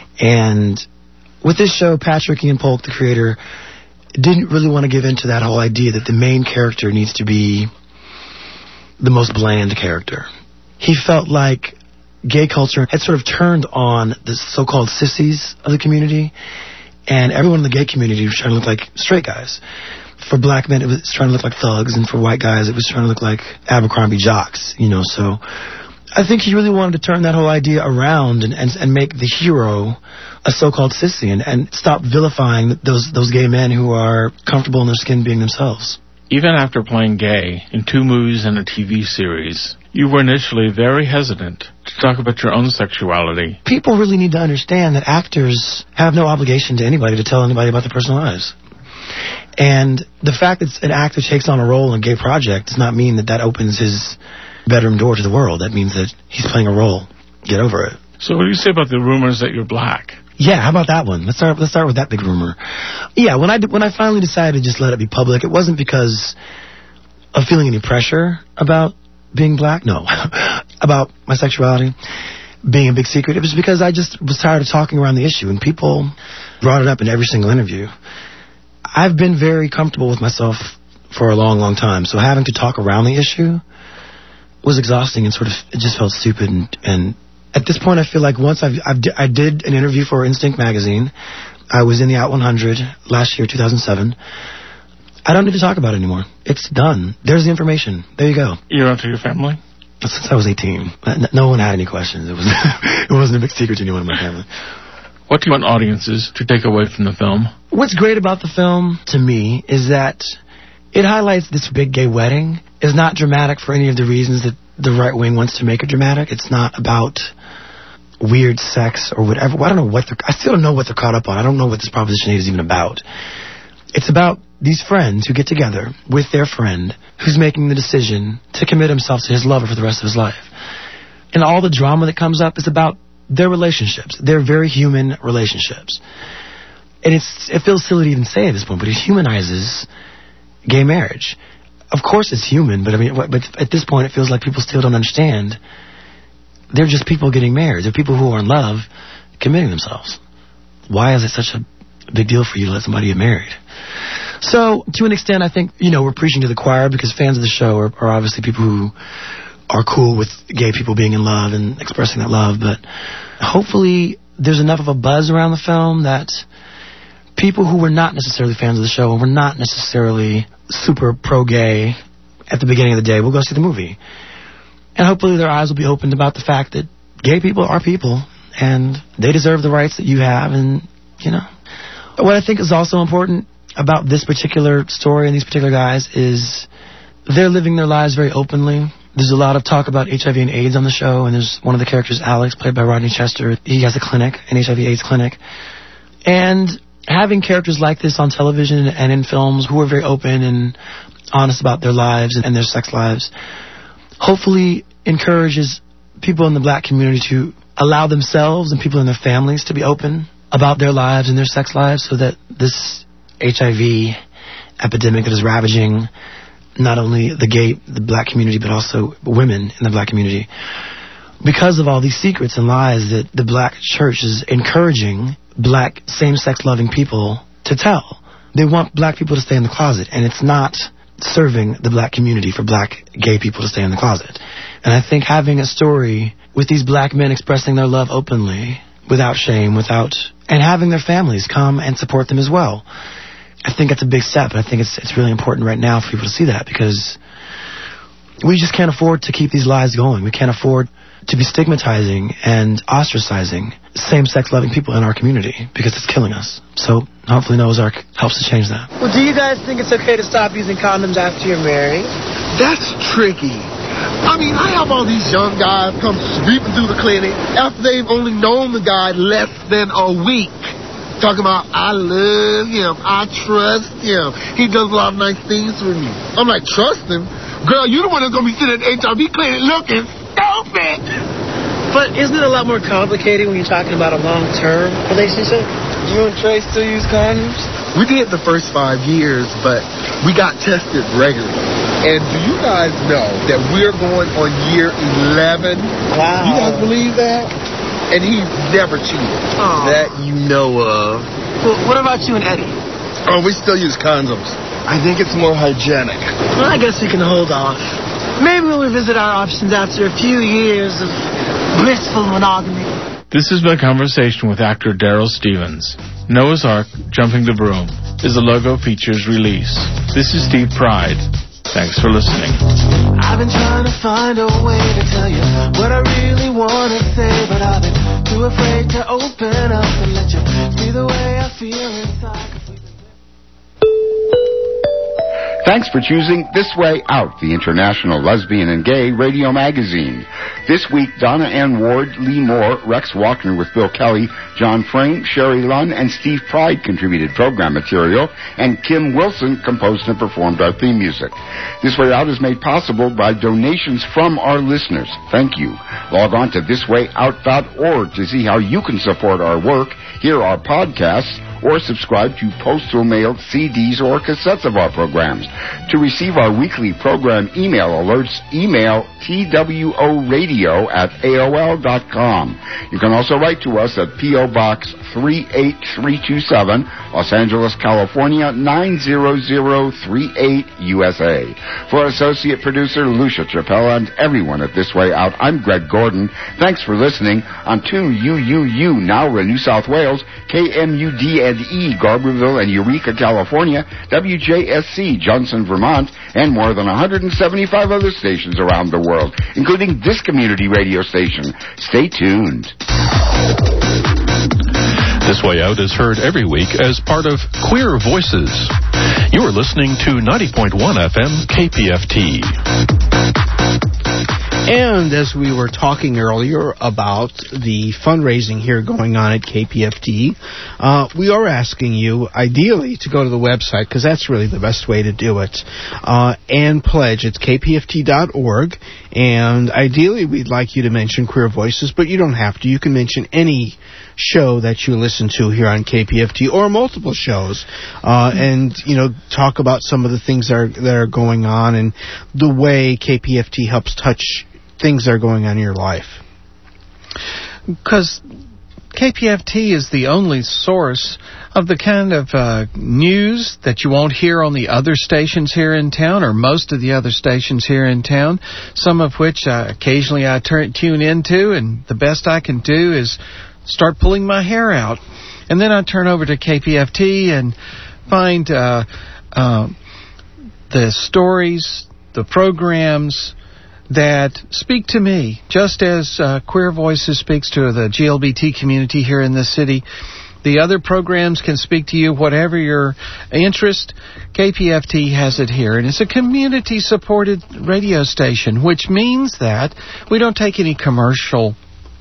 and with this show, Patrick Ian Polk, the creator, didn't really want to give in to that whole idea that the main character needs to be the most bland character. He felt like gay culture had sort of turned on the so-called sissies of the community, and everyone in the gay community was trying to look like straight guys. For black men, it was trying to look like thugs, and for white guys, it was trying to look like Abercrombie jocks, you know. So I think he really wanted to turn that whole idea around and make the hero a so-called sissy and stop vilifying those gay men who are comfortable in their skin being themselves. Even after playing gay in 2 movies and a TV series, you were initially very hesitant to talk about your own sexuality. People really need to understand that actors have no obligation to anybody to tell anybody about their personal lives. And the fact that an actor takes on a role in a gay project does not mean that opens his bedroom door to the world. That means that he's playing a role. Get over it. So what do you say about the rumors that you're black? Yeah, how about that one? Let's start with that big rumor. Yeah, when I finally decided to just let it be public, it wasn't because of feeling any pressure about being black, no, about my sexuality being a big secret. It was because I just was tired of talking around the issue, and people brought it up in every single interview. I've been very comfortable with myself for a long, long time, so having to talk around the issue was exhausting and sort of, it just felt stupid and at this point, I feel like once I did an interview for Instinct magazine. I was in the Out 100 last year, 2007. I don't need to talk about it anymore. It's done. There's the information. There you go. You're onto your family? Since I was 18. No one had any questions. It wasn't a big secret to anyone in my family. What do you want audiences to take away from the film? What's great about the film, to me, is that it highlights this big gay wedding. It's not dramatic for any of the reasons that the right wing wants to make it dramatic. It's not about weird sex or whatever. I don't know I still don't know what they're caught up on. I don't know what this Proposition 8 is even about. It's about these friends who get together with their friend who's making the decision to commit himself to his lover for the rest of his life. And all the drama that comes up is about their relationships. They're very human relationships. And it feels silly to even say at this point, but it humanizes gay marriage. Of course it's human, but I mean, but at this point it feels like people still don't understand. They're just people getting married. They're people who are in love committing themselves. Why is it such a big deal for you to let somebody get married? So, to an extent, I think, we're preaching to the choir because fans of the show are obviously people who are cool with gay people being in love and expressing that love, but hopefully there's enough of a buzz around the film that people who were not necessarily fans of the show and were not necessarily super pro-gay at the beginning of the day will go see the movie. And hopefully their eyes will be opened about the fact that gay people are people and they deserve the rights that you have. And, what I think is also important about this particular story and these particular guys is they're living their lives very openly. There's a lot of talk about HIV and AIDS on the show, and there's one of the characters, Alex, played by Rodney Chester. He has a clinic, an HIV/AIDS clinic. And having characters like this on television and in films who are very open and honest about their lives and their sex lives hopefully encourages people in the black community to allow themselves and people in their families to be open about their lives and their sex lives so that this HIV epidemic that is ravaging not only the black community, but also women in the black community. Because of all these secrets and lies that the black church is encouraging black same-sex loving people to tell. They want black people to stay in the closet, and it's not serving the black community for black gay people to stay in the closet. And I think having a story with these black men expressing their love openly, without shame, and having their families come and support them as well, I think that's a big step, and I think it's really important right now for people to see that, because we just can't afford to keep these lies going. We can't afford to be stigmatizing and ostracizing same-sex loving people in our community, because it's killing us. So hopefully Noah's Ark helps to change that. Well, do you guys think it's okay to stop using condoms after you're married? That's tricky. I mean, I have all these young guys come sweeping through the clinic after they've only known the guy less than a week. Talking about, I love him, I trust him, he does a lot of nice things for me. I'm like, trust him? Girl, you the one that's going to be sitting at the HIV clinic looking stupid. But isn't it a lot more complicated when you're talking about a long-term relationship? You and Trey still use condoms? We did the first 5 years, but we got tested regularly. And do you guys know that we're going on year 11? Wow. You guys believe that? And he's never cheated. Aww. That you know of. Well, what about you and Eddie? Oh, we still use condoms. I think it's more hygienic. Well, I guess we can hold off. Maybe we'll revisit our options after a few years of blissful monogamy. This is my conversation with actor Daryl Stevens. Noah's Ark, Jumping the Broom, is a Logo Features release. This is Steve Pride. Thanks for listening. I've been trying to find a way to tell you what I really want to say, but I've been too afraid to open up and let you see the way I feel inside. Thanks for choosing This Way Out, the international lesbian and gay radio magazine. This week, Donna Ann Ward, Lee Moore, Rex Walkner with Bill Kelly, John Frame, Sherry Lunn, and Steve Pride contributed program material, and Kim Wilson composed and performed our theme music. This Way Out is made possible by donations from our listeners. Thank you. Log on to thiswayout.org to see how you can support our work, hear our podcasts, or subscribe to postal mailed CDs or cassettes of our programs. To receive our weekly program email alerts, email tworadio@aol.com. You can also write to us at P.O. Box 38327, Los Angeles, California, 90038, USA. For associate producer Lucia Chappella and everyone at This Way Out, I'm Greg Gordon. Thanks for listening on 2UUU, Nowra, New South Wales, KMUD&E, Garberville and Eureka, California, WJSC, Johnson, Vermont, and more than 175 other stations around the world, including this community radio station. Stay tuned. This Way Out is heard every week as part of Queer Voices. You are listening to 90.1 FM KPFT. And as we were talking earlier about the fundraising here going on at KPFT, we are asking you, ideally, to go to the website, because that's really the best way to do it, and pledge. It's kpft.org, and ideally we'd like you to mention Queer Voices, but you don't have to. You can mention any show that you listen to here on KPFT, or multiple shows, and talk about some of the things that are going on and the way KPFT helps touch things that are going on in your life. Because KPFT is the only source of the kind of news that you won't hear on the other stations here in town, or most of the other stations here in town, some of which occasionally I tune into, and the best I can do is start pulling my hair out. And then I turn over to KPFT and find the stories, the programs that speak to me, just as Queer Voices speaks to the GLBT community here in the city. The other programs can speak to you, whatever your interest. KPFT has it here, and it's a community-supported radio station, which means that we don't take any commercial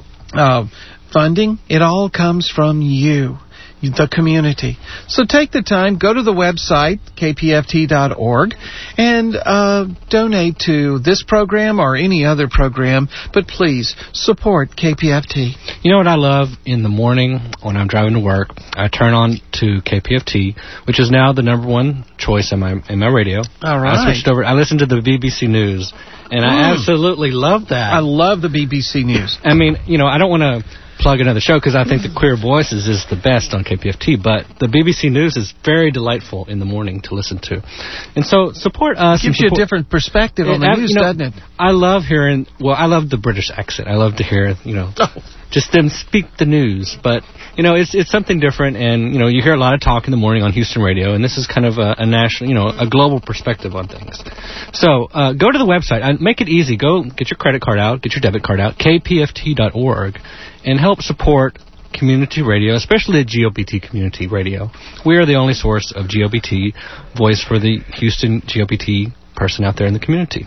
funding. It all comes from you, the community. So take the time, go to the website, kpft.org, and donate to this program or any other program, but please support KPFT. You know what I love in the morning when I'm driving to work? I turn on to KPFT, which is now the number one choice in my radio. All right. I switched over. I listened to the BBC News, and I absolutely love that. I love the BBC News. I mean, I don't want to plug another show because I think the Queer Voices is the best on KPFT, but the BBC News is very delightful in the morning to listen to. And so support us. It gives you a different perspective on the news, doesn't it? I love hearing, I love the British accent. I love to hear, just them speak the news. But, it's something different, and, you hear a lot of talk in the morning on Houston radio, and this is kind of a national, a global perspective on things. So go to the website. Make it easy. Go get your credit card out, get your debit card out, kpft.org, and help support community radio, especially the GLBT community radio. We are the only source of GLBT voice for the Houston GLBT person out there in the community.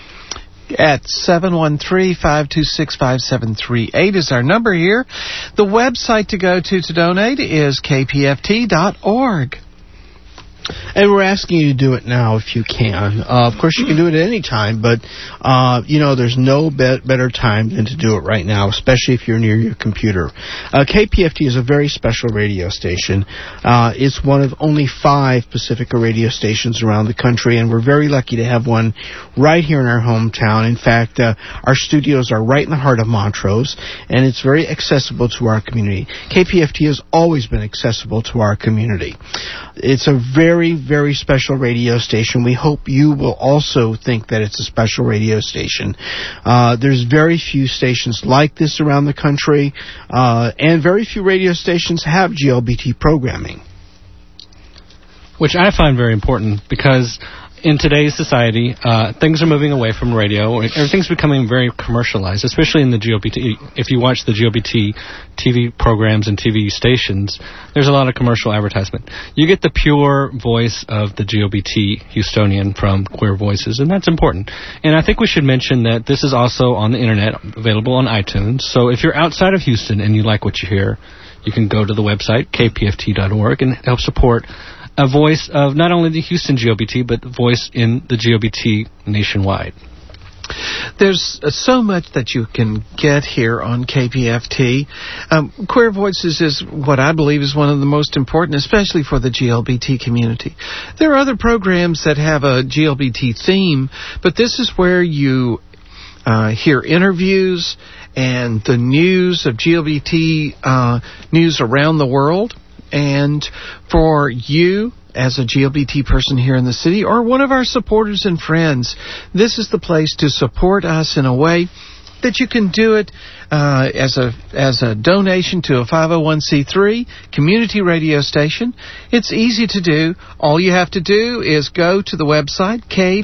At 713-526-5738 is our number here. The website to go to donate is kpft.org. And we're asking you to do it now if you can. Of course, you can do it at any time, but, there's no better time than to do it right now, especially if you're near your computer. KPFT is a very special radio station. It's one of only 5 Pacifica radio stations around the country, and we're very lucky to have one right here in our hometown. In fact, our studios are right in the heart of Montrose, and it's very accessible to our community. KPFT has always been accessible to our community. It's a very, very special radio station. We hope you will also think that it's a special radio station. There's very few stations like this around the country, and very few radio stations have GLBT programming. Which I find very important because in today's society, things are moving away from radio. Everything's becoming very commercialized, especially in the GLBT. If you watch the GLBT TV programs and TV stations, there's a lot of commercial advertisement. You get the pure voice of the GLBT Houstonian from Queer Voices, and that's important. And I think we should mention that this is also on the Internet, available on iTunes. So if you're outside of Houston and you like what you hear, you can go to the website, kpft.org, and help support a voice of not only the Houston GLBT, but the voice in the GLBT nationwide. There's so much that you can get here on KPFT. Queer Voices is what I believe is one of the most important, especially for the GLBT community. There are other programs that have a GLBT theme, but this is where you hear interviews and the news of GLBT news around the world. And for you, as a GLBT person here in the city, or one of our supporters and friends, this is the place to support us in a way that you can do it as a donation to a 501c3 community radio station. It's easy to do. All you have to do is go to the website,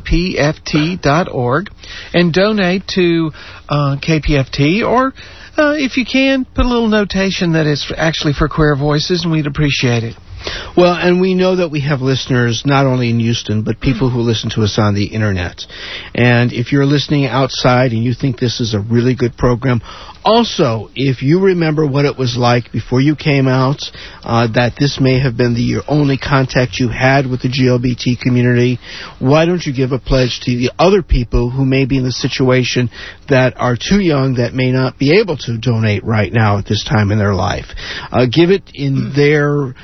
kpft.org, and donate to KPFT, or if you can, put a little notation that it's actually for Queer Voices, and we'd appreciate it. Well, and we know that we have listeners not only in Houston, but people who listen to us on the Internet. And if you're listening outside and you think this is a really good program, also, if you remember what it was like before you came out, that this may have been your only contact you had with the GLBT community, why don't you give a pledge to the other people who may be in the situation that are too young, that may not be able to donate right now at this time in their life? Give it in their,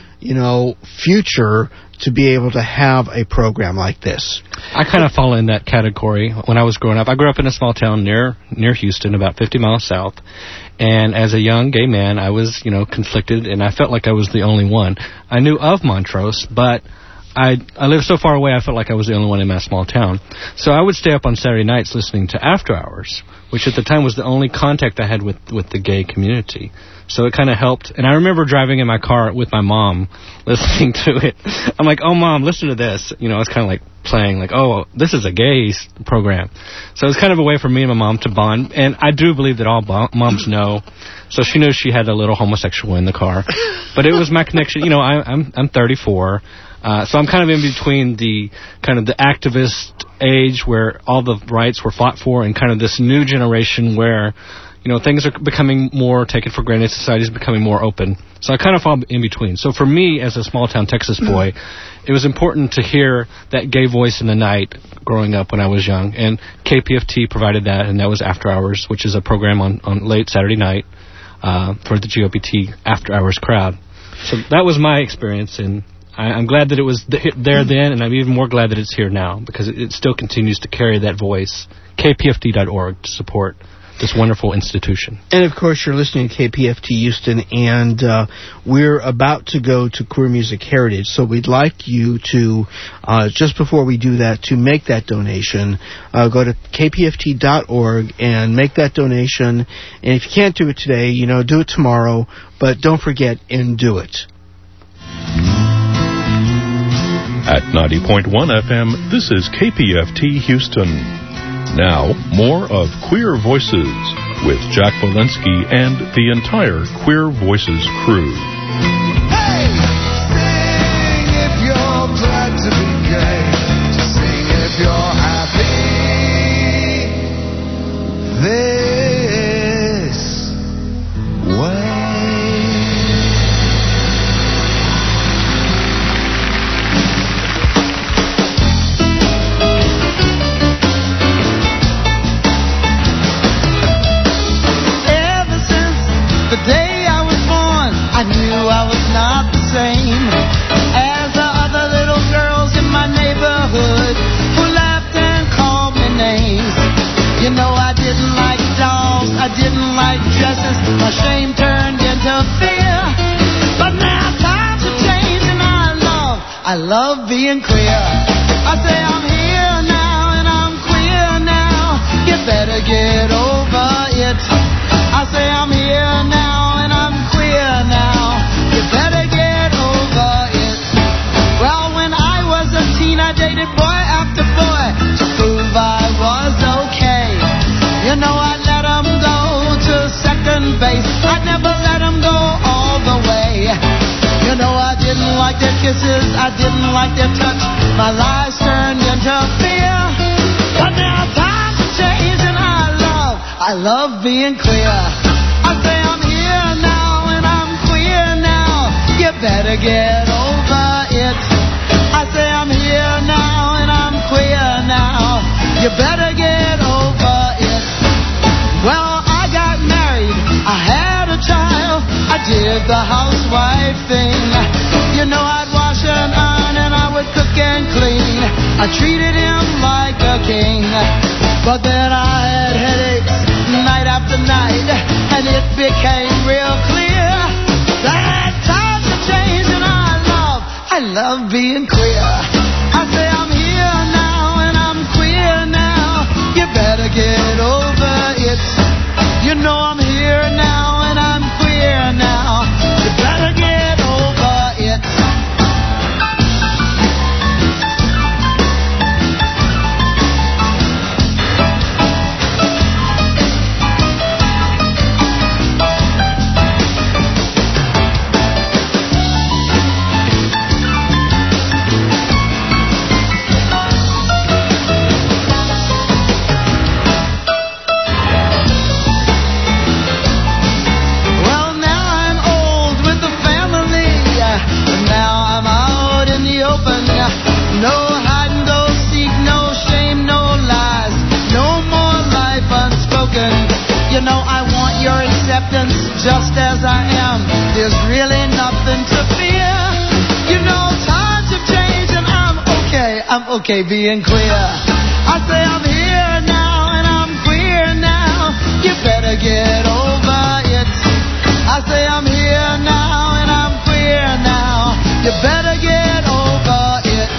future to be able to have a program like this. I kind of fall in that category. When I was growing up, I grew up in a small town near Houston, about 50 miles south. And as a young gay man, I was, conflicted, and I felt like I was the only one. I knew of Montrose, but I lived so far away, I felt like I was the only one in my small town. So I would stay up on Saturday nights listening to After Hours, which at the time was the only contact I had with the gay community. So it kind of helped. And I remember driving in my car with my mom, listening to it. I'm like, oh, Mom, listen to this. I was kind of like playing, like, oh, this is a gay program. So it was kind of a way for me and my mom to bond. And I do believe that all moms know. So she knew she had a little homosexual in the car. But it was my connection. I'm 34. So I'm kind of in between the activist age where all the rights were fought for and kind of this new generation where, things are becoming more taken for granted. Society is becoming more open. So I kind of fall in between. So for me, as a small-town Texas boy, it was important to hear that gay voice in the night growing up when I was young. And KPFT provided that, and that was After Hours, which is a program on late Saturday night for the GLBT After Hours crowd. So that was my experience, and I'm glad that it was there then, and I'm even more glad that it's here now, because it still continues to carry that voice. KPFT.org to support this wonderful institution. And, of course, you're listening to KPFT Houston, and we're about to go to Queer Music Heritage, so we'd like you to, just before we do that, to make that donation. Go to kpft.org and make that donation, and if you can't do it today, do it tomorrow, but don't forget and do it. At 90.1 FM, this is KPFT Houston. Now, more of Queer Voices with Jack Walensky and the entire Queer Voices crew. Hey! Sing if you're glad to be gay. Just sing if you're happy. This way. The day I was born, I knew I was not the same as the other little girls in my neighborhood who laughed and called me names. I didn't like dolls, I didn't like dresses. My shame turned into fear. But now times have changed and I love being queer. I say I'm here now and I'm queer now. You better get over it. I say I'm here now and I'm queer now. You better get over it. Well, when I was a teen, I dated boy after boy to prove I was okay. I'd let them go to second base. I'd never let them go all the way. I didn't like their kisses. I didn't like their touch. My lies turned into fear. But now times have changed and I love being queer. I say I'm here now and I'm queer now. You better get over it. I say I'm here now and I'm queer now. You better get over it. Well, I got married. I had a child. I did the housewife thing. I'd wash and iron and I would cook and clean. I treated him like a king. But then I had headaches night after night, and it became real clear that times have changed and I love being queer. I say I'm here now and I'm queer now. You better get over it. I'm here now and I'm queer now. You better get over it. just as I am. There's really nothing to fear. You know, times have changed and I'm okay being queer. I say I'm here now and I'm queer now. You better get over it. I say I'm here now and I'm queer now. You better get over it.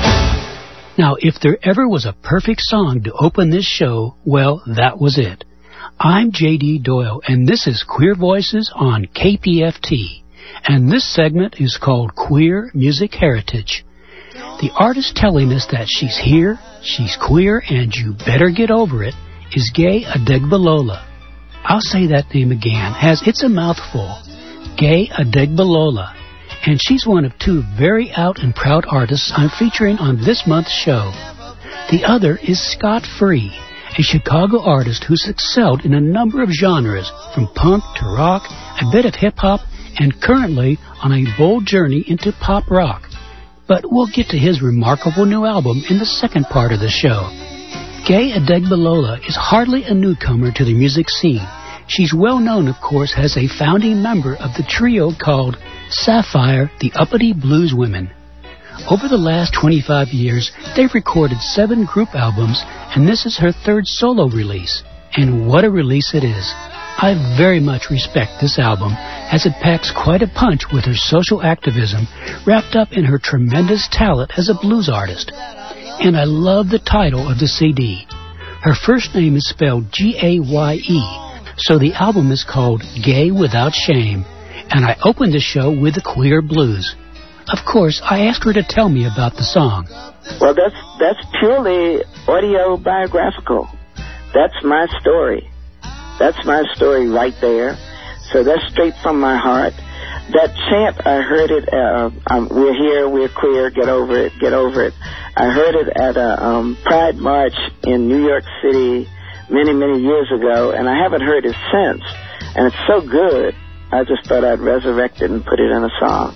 Now, if there ever was a perfect song to open this show, well, that was it. I'm J.D. Doyle, and this is Queer Voices on KPFT. And this segment is called Queer Music Heritage. The artist telling us that she's here, she's queer, and you better get over it is Gaye Adegbalola. I'll say that name again, as it's a mouthful. Gaye Adegbalola. And she's one of two very out and proud artists I'm featuring on this month's show. The other is Scott Free, a Chicago artist who's excelled in a number of genres, from punk to rock, a bit of hip-hop, and currently on a bold journey into pop rock. But we'll get to his remarkable new album in the second part of the show. Gaye Adegbalola is hardly a newcomer to the music scene. She's well known, of course, as a founding member of the trio called Sapphire, the Uppity Blues Women. Over the last 25 years, they've recorded 7 group albums, and this is her third solo release. And what a release it is. I very much respect this album, as it packs quite a punch with her social activism, wrapped up in her tremendous talent as a blues artist. And I love the title of the CD. Her first name is spelled G-A-Y-E, so the album is called Gaye Without Shame. And I opened the show with the Queer Blues. Of course, I asked her to tell me about the song. Well, that's purely autobiographical. That's my story. That's my story right there. So that's straight from my heart. That chant, I heard it, we're here, we're queer, get over it, get over it. I heard it at a Pride March in New York City many, many years ago, and I haven't heard it since. And it's so good, I just thought I'd resurrect it and put it in a song.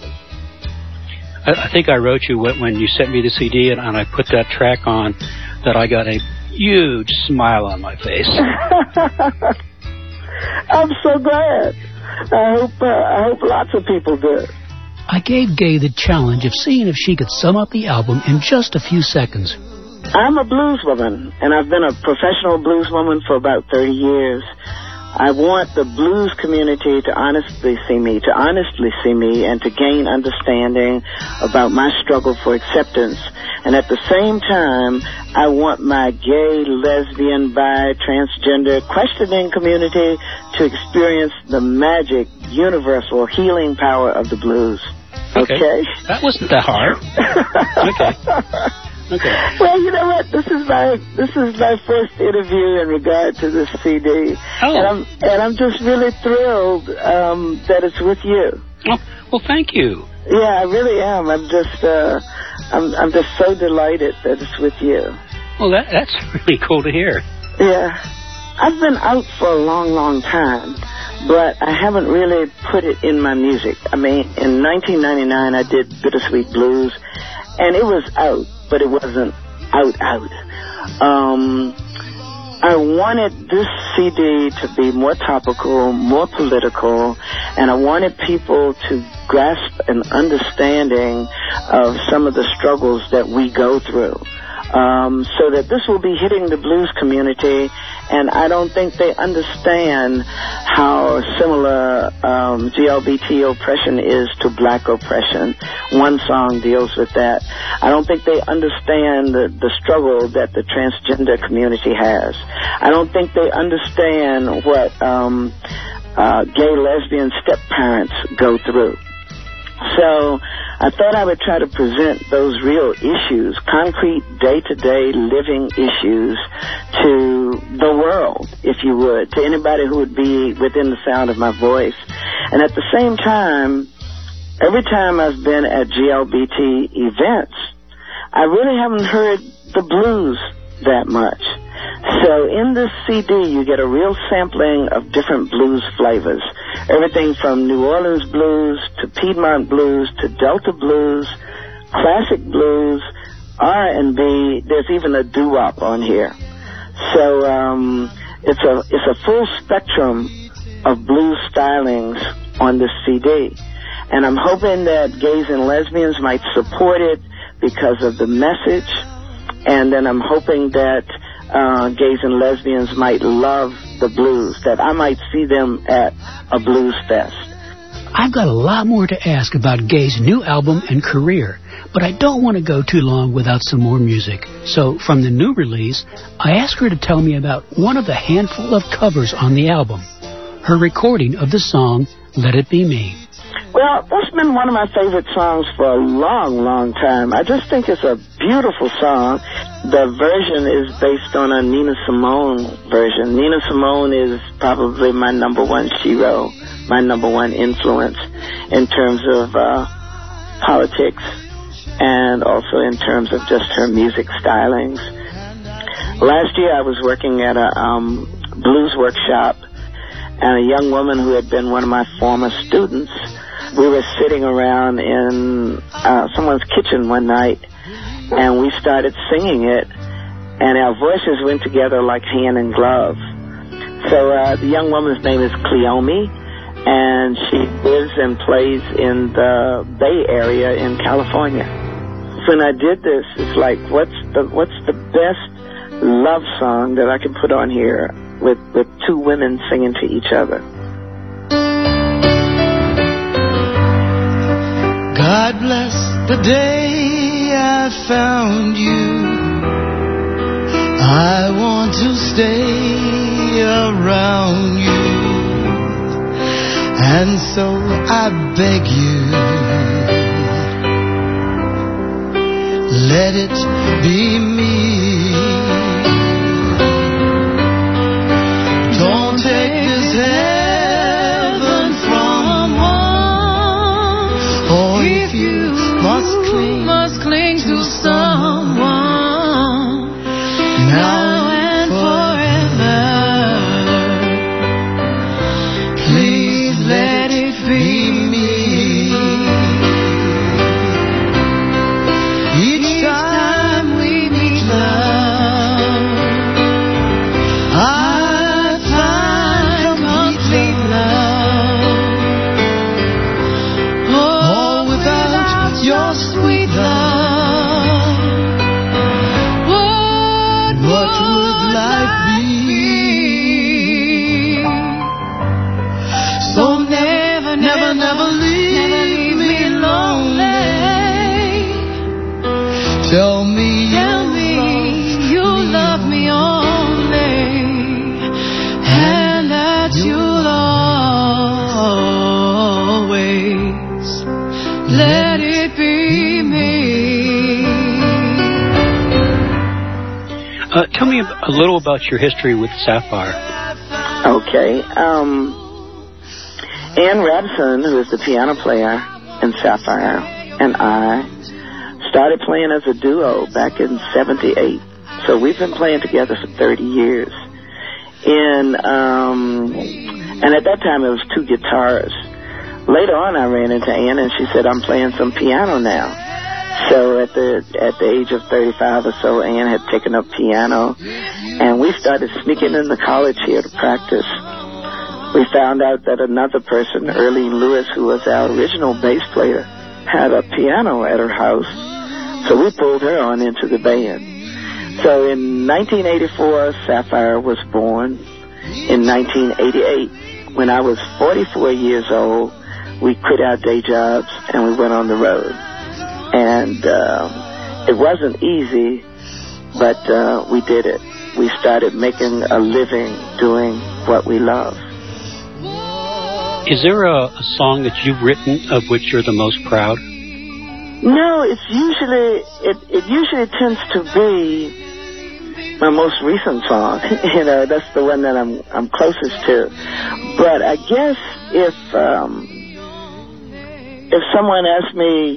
I think I wrote you when you sent me the CD and I put that track on that I got a huge smile on my face. I'm so glad. I hope lots of people do. I gave Gaye the challenge of seeing if she could sum up the album in just a few seconds. I'm a blues woman, and I've been a professional blues woman for about 30 years. I want the blues community to honestly see me, and to gain understanding about my struggle for acceptance. And at the same time, I want my gay, lesbian, bi, transgender, questioning community to experience the magic, universal healing power of the blues. Okay? That wasn't that hard. Okay. Well, you know what? This is my first interview in regard to this CD, and I'm just really thrilled that it's with you. Oh, well, thank you. Yeah, I really am. I'm just so delighted that it's with you. Well, that's really cool to hear. Yeah, I've been out for a long, long time, but I haven't really put it in my music. I mean, in 1999, I did Bittersweet Blues, and it was out, but it wasn't out. I wanted this CD to be more topical, more political, and I wanted people to grasp an understanding of some of the struggles that we go through. So that this will be hitting the blues community, and I don't think they understand how similar GLBT oppression is to black oppression. One song deals with that. I don't think they understand the struggle that the transgender community has. I don't think they understand what gay, lesbian step-parents go through. So I thought I would try to present those real issues, concrete, day-to-day living issues, to the world, if you would, to anybody who would be within the sound of my voice. And at the same time, every time I've been at GLBT events, I really haven't heard the blues that much. So in this CD, you get a real sampling of different blues flavors. Everything from New Orleans blues to Piedmont blues to Delta blues, classic blues, R&B. There's even a doo-wop on here. So it's a full spectrum of blues stylings on this CD. And I'm hoping that gays and lesbians might support it because of the message. And then I'm hoping that gays and lesbians might love the blues, that I might see them at a blues fest. I've got a lot more to ask about Gay's new album and career, but I don't want to go too long without some more music. So from the new release, I asked her to tell me about one of the handful of covers on the album, her recording of the song Let It Be Me. Well, that's been one of my favorite songs for a long, long time. I just think it's a beautiful song. The version is based on a Nina Simone version. Nina Simone is probably my number one hero, my number one influence in terms of politics and also in terms of just her music stylings. Last year I was working at a blues workshop, and a young woman who had been one of my former students, we were sitting around in someone's kitchen one night, and we started singing it, and our voices went together like hand and glove. So the young woman's name is Cleome, and she lives and plays in the Bay Area in California. When I did this, it's like, what's the best love song that I can put on here with two women singing to each other? God bless the day I found you. I want to stay around you, and so I beg you, let it be me. Don't take this heaven from one, or if you must cling to someone now and forever. Please let it be me. Each time we meet love, I find complete love. Oh, without your sweet love, what would life be? So never, never, never leave me lonely. Tell me you love me only, and that you'll always let it be me. Tell me a little about your history with Sapphire. Okay. Ann Rabson, who is the piano player in Sapphire, and I started playing as a duo back in '78. So we've been playing together for 30 years. And at that time it was two guitars. Later on I ran into Ann and she said, I'm playing some piano now. So at the age of 35 or so, Ann had taken up piano, and we started sneaking into college here to practice. We found out that another person, Earlene Lewis, who was our original bass player, had a piano at her house. So we pulled her on into the band. So in 1984, Sapphire was born. In 1988, when I was 44 years old, we quit our day jobs and we went on the road. And it wasn't easy, but we did it. We started making a living doing what we love. Is there a song that you've written of which you're the most proud? No, it's usually it usually tends to be my most recent song. You know, that's the one that I'm closest to. But I guess if someone asked me,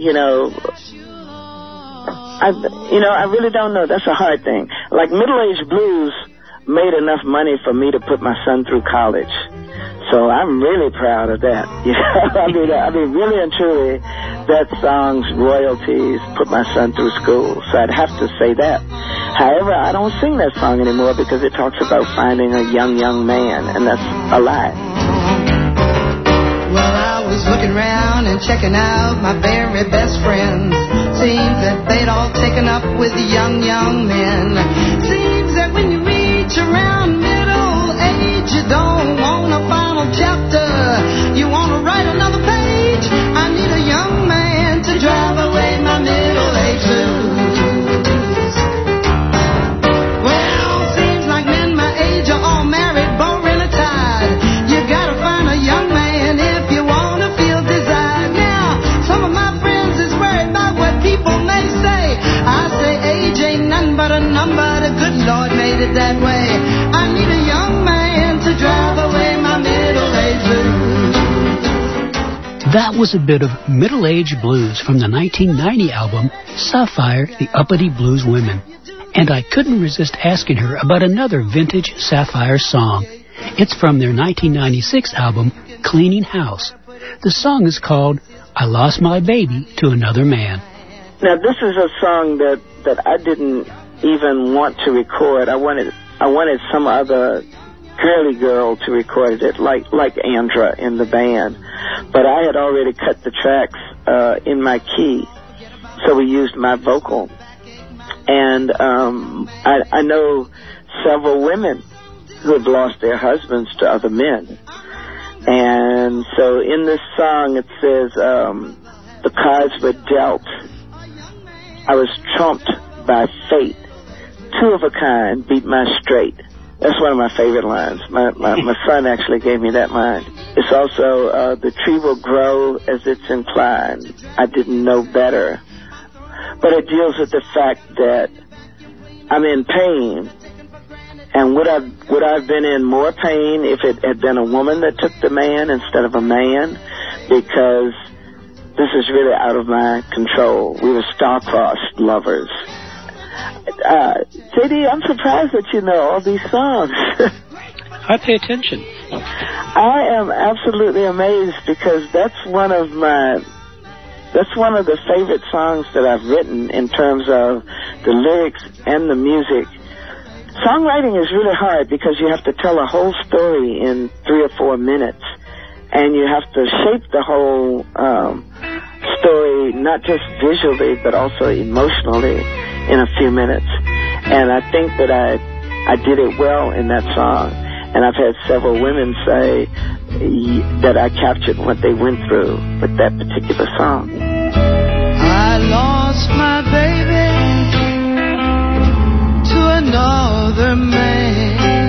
I really don't know. That's a hard thing. Like Middle-Aged Blues made enough money for me to put my son through college. So I'm really proud of that. I mean, really and truly, that song's royalties put my son through school. So I'd have to say that. However, I don't sing that song anymore because it talks about finding a young man, and that's a lie. Well, I was looking around and checking out my very best friends. Seems that they'd all taken up with young men. Seems that when you reach around middle age, you don't want a final chapter. You want to write another page. I need a young man to drive away my middle age blues. Well, seems like men my age are all married, both really tired. You gotta find a young man if you want to feel desired. Now, some of my friends is worried about what people may say. I say age ain't nothing but a number. The good Lord made it that way. I need a young man to drive away my middle age blues. That was a bit of Middle Age Blues from the 1990 album Sapphire, the Uppity Blues Women. And I couldn't resist asking her about another vintage Sapphire song. It's from their 1996 album, Cleaning House. The song is called I Lost My Baby to Another Man. Now, this is a song that I didn't even want to record. I wanted some other girly girl to record it, like Andra in the band. But I had already cut the tracks in my key, so we used my vocal. And I know several women who have lost their husbands to other men. And so in this song it says, the cards were dealt. I was trumped by fate. Two of a kind beat my straight. That's one of my favorite lines. My son actually gave me that line. It's also, the tree will grow as it's inclined. I didn't know better. But it deals with the fact that I'm in pain. And would I've been in more pain if it had been a woman that took the man instead of a man? Because this is really out of my control. We were star-crossed lovers. JD, I'm surprised that you know all these songs. I pay attention. I am absolutely amazed because that's one of the favorite songs that I've written in terms of the lyrics and the music. Songwriting is really hard because you have to tell a whole story in 3 or 4 minutes, and you have to shape the whole story not just visually but also emotionally in a few minutes. And I think that I did it well in that song. And I've had several women say that I captured what they went through with that particular song. I lost my baby to another man.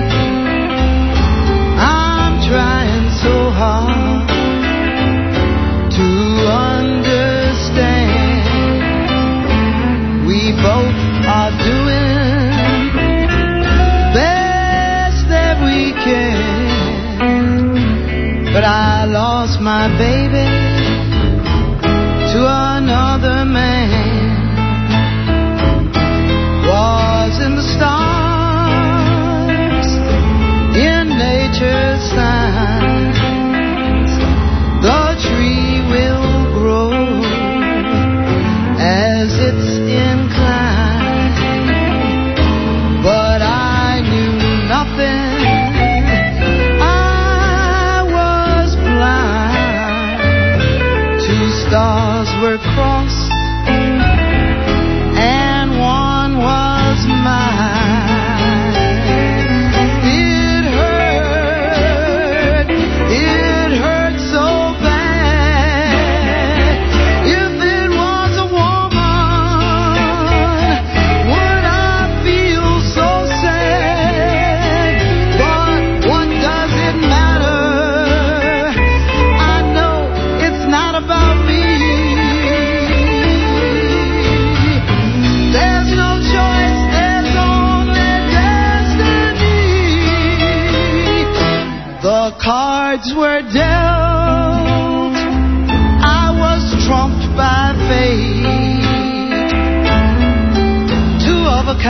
I'm trying so hard to understand. We both are doing best that we can, but I lost my baby to another man. Was in the stars, in nature's signs, the tree will grow as it's inclined. But I knew nothing, I was blind. 2 stars were crossed and one was mine. It hurt so bad. If it was a woman, would I feel so sad? But what does it matter? I know it's not about me. There's no choice, there's only destiny. The cards were dealt, I was trumped by fate. 2 of a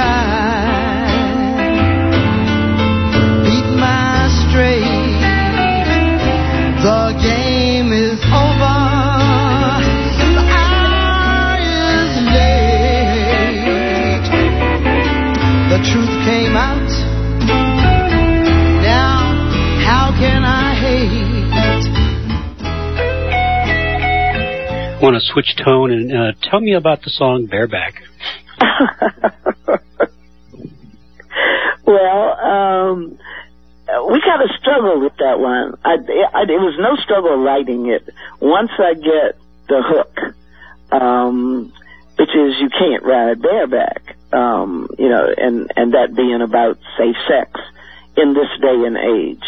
kind beat my straight. The game is over, the hour is late. The truth came out, now how can I hate? want to switch tone and tell me about the song Bareback. Well, we kind of struggled with that one. It was no struggle writing it. Once I get the hook, which is you can't ride bareback, and that being about safe sex in this day and age.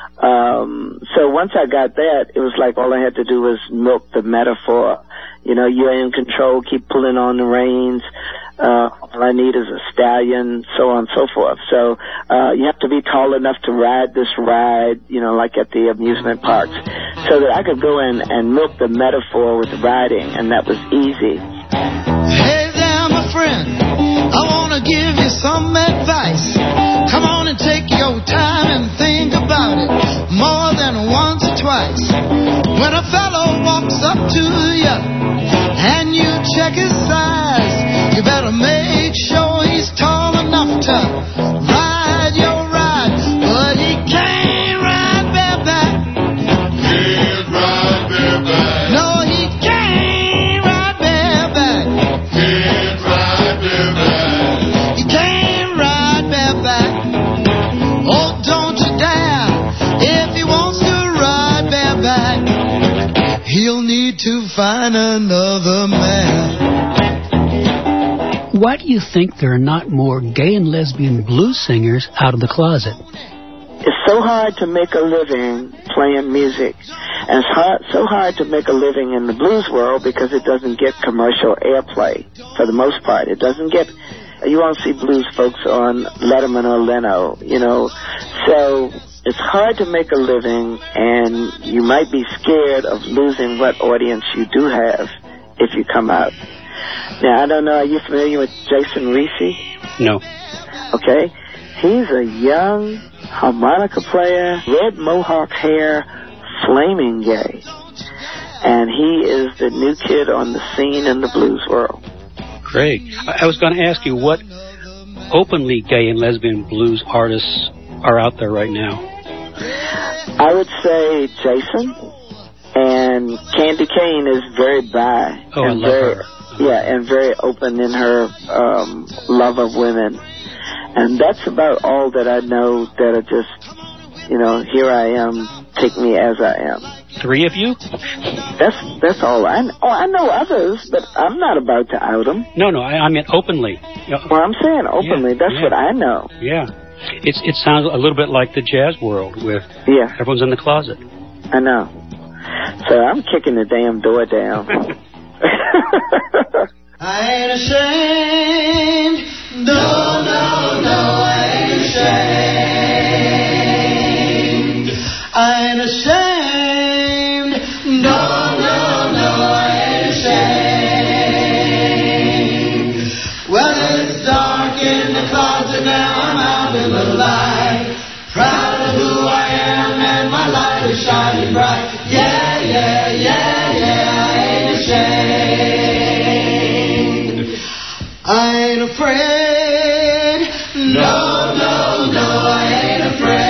So once I got that, it was like all I had to do was milk the metaphor. You're in control, keep pulling on the reins. All I need is a stallion, so on and so forth. So you have to be tall enough to ride this ride, like at the amusement parks, so that I could go in and milk the metaphor with riding, and that was easy. Hey there, my friend, I want to give you some advice. Come on and take your time and think about it more than once or twice. When a fellow walks up to you and you check his size, you better make sure he's tall enough to ride your ride. But he can't ride bareback. Can't ride bareback. No, he can't ride bareback. Can't ride bareback. He can't ride bareback. Oh, don't you dare. If he wants to ride bareback, he'll need to find another man. Why do you think there are not more gay and lesbian blues singers out of the closet? It's so hard to make a living playing music. And it's so hard to make a living in the blues world because it doesn't get commercial airplay for the most part. It doesn't get... You won't see blues folks on Letterman or Leno, So it's hard to make a living, and you might be scared of losing what audience you do have if you come out. Now, I don't know, are you familiar with Jason Reese? No. Okay. He's a young harmonica player, red mohawk hair, flaming gay. And he is the new kid on the scene in the blues world. Great. I was going to ask you what openly gay and lesbian blues artists are out there right now. I would say Jason, and Candy Kane is very bi. Oh, I love her. Yeah, and very open in her love of women. And that's about all that I know that are just, here I am, take me as I am. 3 of you? That's all I know. Oh, I know others, but I'm not about to out them. No, I meant openly. Well, I'm saying openly. That's what I know. Yeah. It sounds a little bit like the jazz world with everyone's in the closet. I know. So I'm kicking the damn door down. I ain't ashamed. No, I ain't ashamed. I ain't ashamed. No, I ain't ashamed. Well, it's dark in the closet now. I'm out in the light. Proud of who I am, and my light is shining bright. Yeah. I ain't ashamed. I ain't afraid. No, I ain't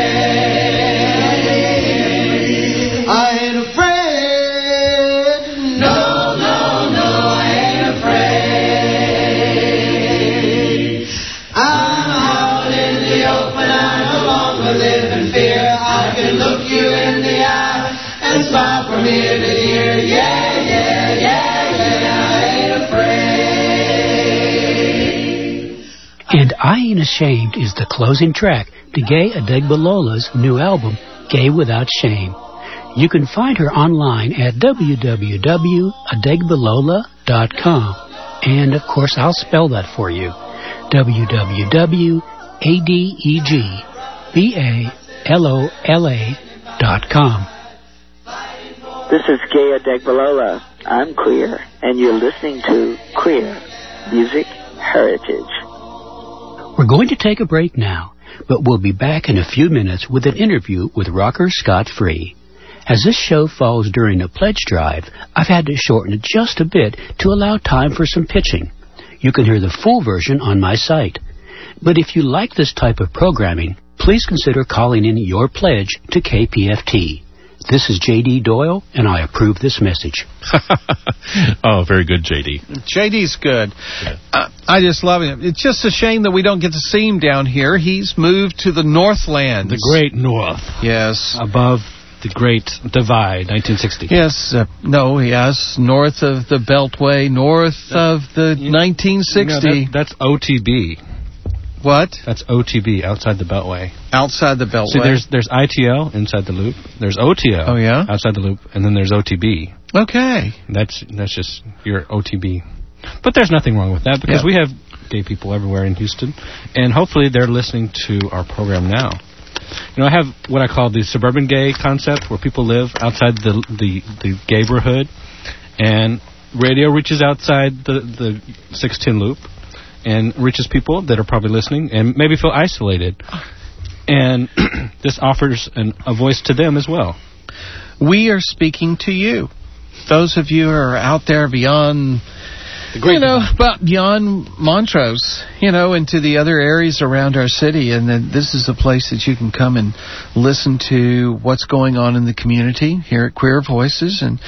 afraid. I ain't afraid. No, I ain't afraid. I'm out in the open. I no longer live in fear. I can look you in the eye and smile from ear to ear. Yeah. And I Ain't Ashamed is the closing track to Gay Adegbelola's new album, Gay Without Shame. You can find her online at www.adegbelola.com. And, of course, I'll spell that for you. www.adegbelola.com. This is Gay Adegbelola. I'm queer, and you're listening to Queer Music Heritage. We're going to take a break now, but we'll be back in a few minutes with an interview with rocker Scott Free. As this show falls during a pledge drive, I've had to shorten it just a bit to allow time for some pitching. You can hear the full version on my site. But if you like this type of programming, please consider calling in your pledge to KPFT. This is J.D. Doyle, and I approve this message. Oh, very good, J.D. JD's good. I just love him. It's just a shame that we don't get to see him down here. He's moved to the Northlands. The Great North. Yes. Above the Great Divide, 1960. Yes. North of the Beltway, north of the 1960. That's OTB. What? That's OTB, outside the Beltway. Outside the Beltway. See, there's ITL, inside the loop. There's OTL, outside the loop, and then there's OTB. Okay. That's just your OTB. But there's nothing wrong with that, because we have gay people everywhere in Houston, and hopefully they're listening to our program now. You know, I have what I call the suburban gay concept, where people live outside the gayborhood, and radio reaches outside the 610 loop, and reaches people that are probably listening and maybe feel isolated. And this offers a voice to them as well. We are speaking to you. Those of you who are out there beyond, beyond Montrose, into the other areas around our city. And then this is a place that you can come and listen to what's going on in the community here at Queer Voices and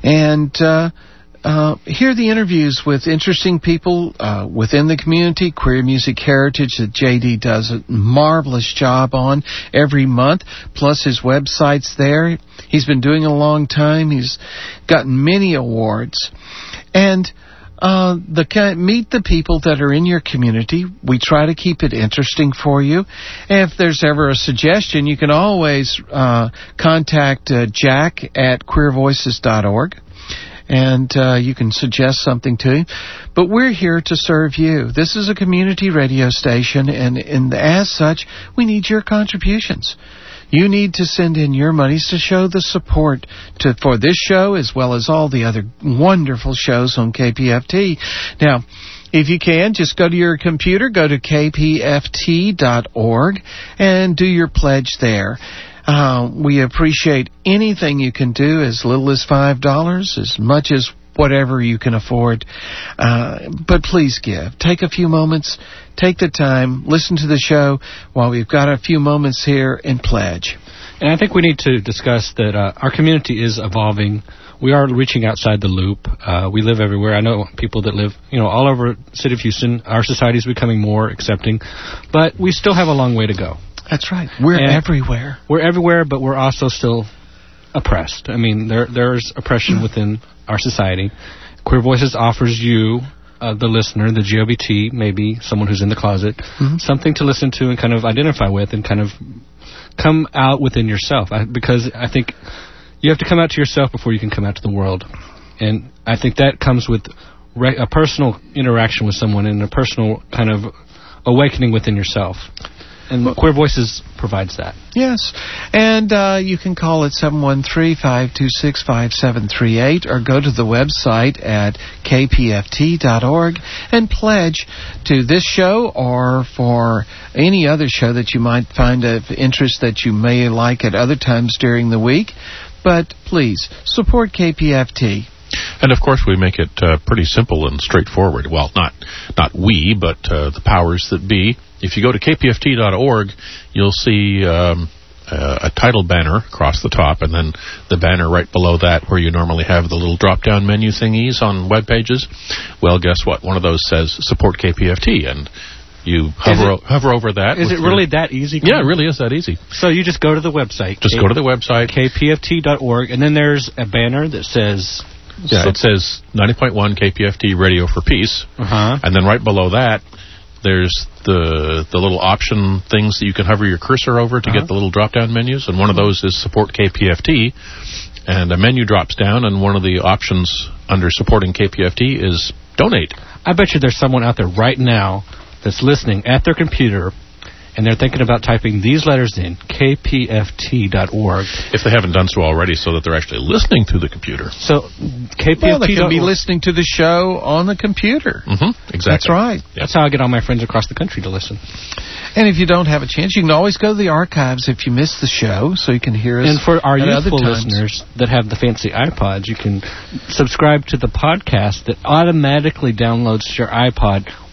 hear the interviews with interesting people within the community, Queer Music Heritage that JD does a marvelous job on every month, plus his website's there. He's been doing it a long time. He's gotten many awards. And meet the people that are in your community. We try to keep it interesting for you. And if there's ever a suggestion, you can always contact Jack at queervoices.org. And you can suggest something to him. But we're here to serve you. This is a community radio station, and as such, we need your contributions. You need to send in your monies to show the support for this show, as well as all the other wonderful shows on KPFT. Now, if you can, just go to your computer, go to kpft.org, and do your pledge there. We appreciate anything you can do, as little as $5, as much as whatever you can afford. But please give. Take a few moments. Take the time. Listen to the show while we've got a few moments here and pledge. And I think we need to discuss that our community is evolving. We are reaching outside the loop. We live everywhere. I know people that live, all over the city of Houston. Our society is becoming more accepting. But we still have a long way to go. That's right. We're everywhere. We're everywhere, but we're also still oppressed. I mean, there's oppression within our society. Queer Voices offers you, the listener, the GLBT, maybe someone who's in the closet, something to listen to and kind of identify with and kind of come out within yourself. Because I think you have to come out to yourself before you can come out to the world. And I think that comes with a personal interaction with someone and a personal kind of awakening within yourself. And Queer Voices provides that. Yes. And you can call at 713-526-5738 or go to the website at kpft.org and pledge to this show or for any other show that you might find of interest that you may like at other times during the week. But please, support KPFT. And, of course, we make it pretty simple and straightforward. Well, not we, but the powers that be. If you go to kpft.org, you'll see a title banner across the top, and then the banner right below that where you normally have the little drop-down menu thingies on web pages. Well, guess what? One of those says Support KPFT, and you hover over that. Is it really that easy? Yeah, it really is that easy. So you just go to the website. Just go to the website. kpft.org, and then there's a banner that says... Yeah, it says 90.1 KPFT Radio for Peace. And then right below that, there's the little option things that you can hover your cursor over to get the little drop-down menus. And one of those is Support KPFT. And a menu drops down, and one of the options under Supporting KPFT is Donate. I bet you there's someone out there right now that's listening at their computer, and they're thinking about typing these letters in, kpft.org. If they haven't done so already, so that they're actually listening through the computer. So, kpft.org. Well, they can be listening to the show on the computer. Exactly. That's right. Yep. That's how I get all my friends across the country to listen. And if you don't have a chance, you can always go to the archives if you missed the show, so you can hear us. And for our youthful times. listeners that have the fancy iPods, you can subscribe to the podcast that automatically downloads to your iPod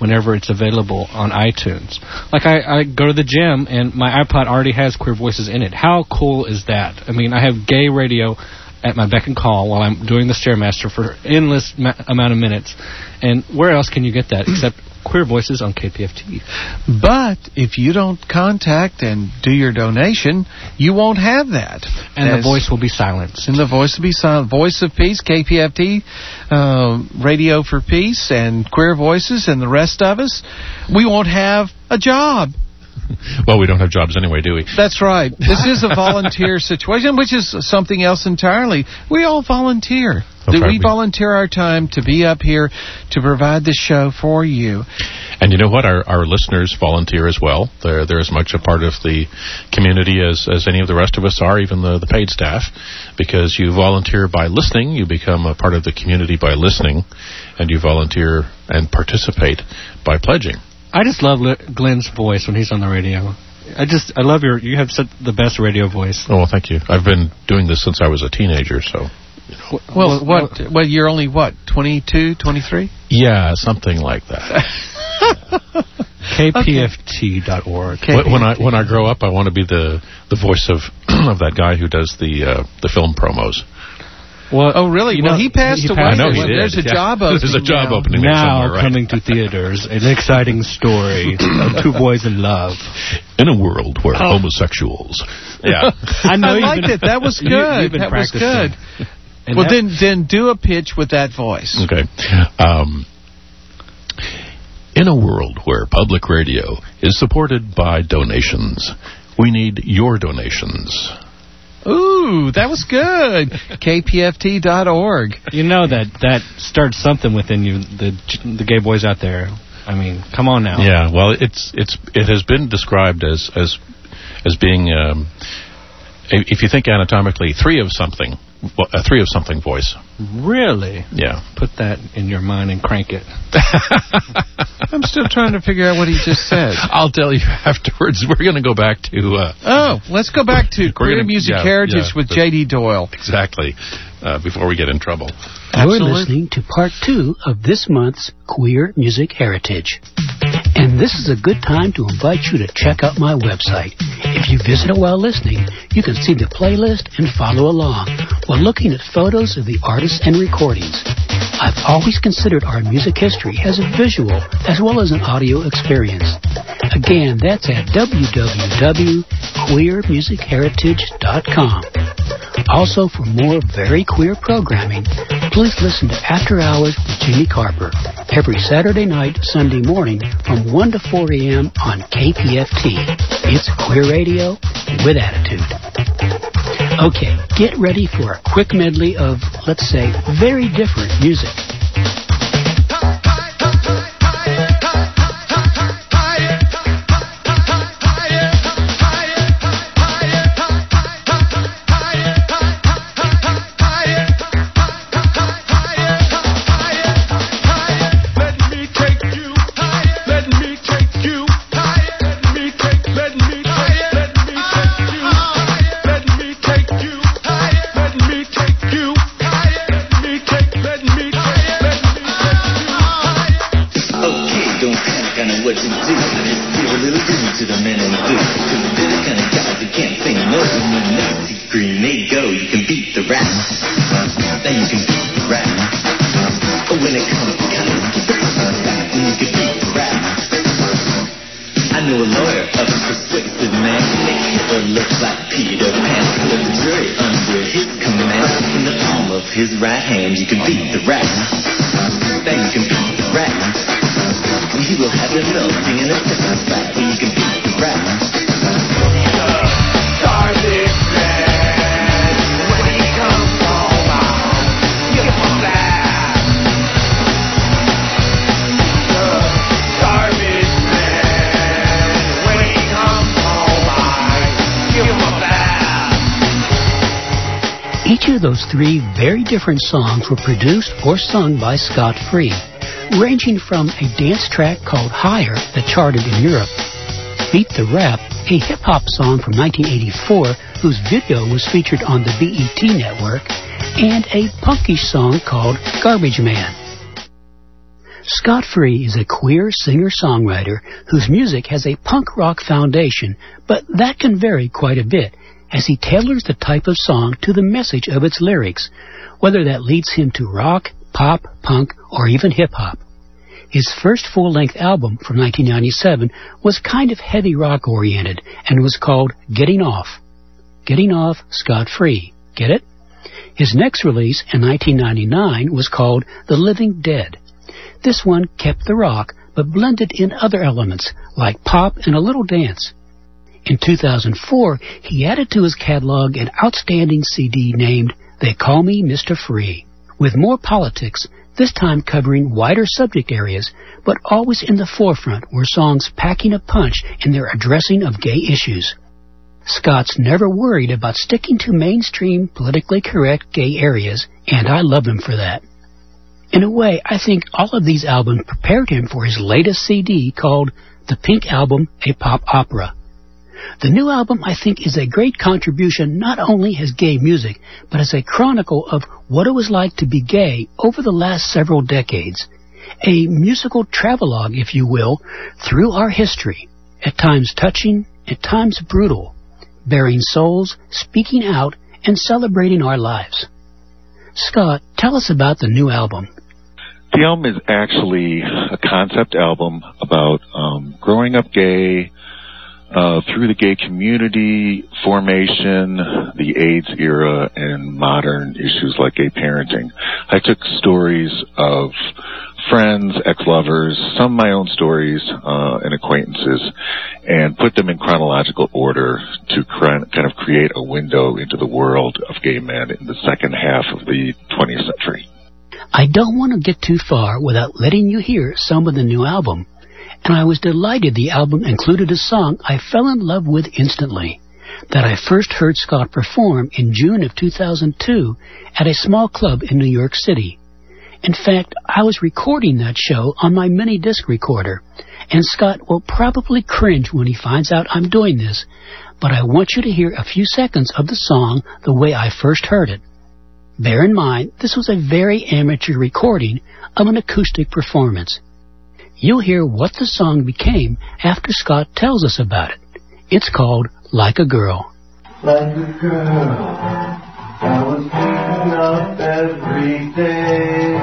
whenever it's available on iTunes. Like I go to the gym and my iPod already has Queer Voices in it. How cool is that? I mean, I have gay radio at my beck and call while I'm doing the Stairmaster for endless amount of minutes. And where else can you get that except Queer Voices on KPFT? But if you don't contact and do your donation, you won't have that. And the voice will be silenced. And the voice will be silent. Voice of Peace, KPFT, Radio for Peace, and Queer Voices, and the rest of us, we won't have a job. Well, we don't have jobs anyway, do we? That's right. This is a volunteer situation, which is something else entirely. We all volunteer. We volunteer our time to be up here to provide the show for you. And you know what? Our listeners volunteer as well. They're as much a part of the community as any of the rest of us are, even the paid staff. Because you volunteer by listening, you become a part of the community by listening, and you volunteer and participate by pledging. I just love Glenn's voice when he's on the radio. I love you have the best radio voice. Oh, well, thank you. I've been doing this since I was a teenager, so. Well, you're only, 22, 23? Yeah, something like that. KPFT.org. When I grow up, I want to be the voice of that guy who does the film promos. Well, oh, really? He passed away. I know he did. There's a job opening. There's a job opening now somewhere, right? Coming to theaters, an exciting story of two boys in love. In a world where homosexuals... Yeah. I liked it. That was good. That was good. Well, then do a pitch with that voice. Okay. In a world where public radio is supported by donations, we need your donations. Ooh, that was good. KPFT.org. You know that starts something within you, the gay boys out there. I mean, come on now. Yeah, well, it has been described as being, if you think anatomically, a three of something voice. Really? Yeah. Put that in your mind and crank it. I'm still trying to figure out what he just said. I'll tell you afterwards. We're going to go back to... let's go back to Queer Music Heritage with J.D. Doyle. Exactly. Before we get in trouble. You're listening to part 2 of this month's Queer Music Heritage. And this is a good time to invite you to check out my website. If you visit it while listening, you can see the playlist and follow along while looking at photos of the artists and recordings. I've always considered our music history as a visual as well as an audio experience. Again, that's at www.queermusicheritage.com. Also, for more very queer programming, please listen to After Hours with Jimmy Carper every Saturday night, Sunday morning from 1 to 4 a.m. on KPFT. It's queer radio with attitude. Okay, get ready for a quick medley of, let's say, very different music. Each of those 3 very different songs were produced or sung by Scott Free, ranging from a dance track called Higher that charted in Europe, Beat the Rap, a hip-hop song from 1984 whose video was featured on the BET network, and a punkish song called Garbage Man. Scott Free is a queer singer-songwriter whose music has a punk rock foundation, but that can vary quite a bit as he tailors the type of song to the message of its lyrics, whether that leads him to rock, pop, punk, or even hip-hop. His first full-length album from 1997 was kind of heavy rock-oriented and was called Getting Off. Getting Off, Scott Free. Get it? His next release in 1999 was called The Living Dead. This one kept the rock, but blended in other elements like pop and a little dance. In 2004, he added to his catalog an outstanding CD named They Call Me Mr. Free, with more politics, this time covering wider subject areas, but always in the forefront were songs packing a punch in their addressing of gay issues. Scott's never worried about sticking to mainstream, politically correct gay areas, and I love him for that. In a way, I think all of these albums prepared him for his latest CD called The Pink Album, a Pop Opera. The new album, I think, is a great contribution not only as gay music, but as a chronicle of what it was like to be gay over the last several decades. A musical travelogue, if you will, through our history, at times touching, at times brutal, bearing souls, speaking out, and celebrating our lives. Scott, tell us about the new album. The album is actually a concept album about growing up gay, through the gay community formation, the AIDS era, and modern issues like gay parenting. I took stories of friends, ex-lovers, some of my own stories and acquaintances, and put them in chronological order to kind of create a window into the world of gay men in the second half of the 20th century. I don't want to get too far without letting you hear some of the new album. And I was delighted the album included a song I fell in love with instantly, that I first heard Scott perform in June of 2002 at a small club in New York City. In fact, I was recording that show on my mini disc recorder, and Scott will probably cringe when he finds out I'm doing this, but I want you to hear a few seconds of the song the way I first heard it. Bear in mind, this was a very amateur recording of an acoustic performance. You'll hear what the song became after Scott tells us about it. It's called Like a Girl. Like a girl, I was waking up every day,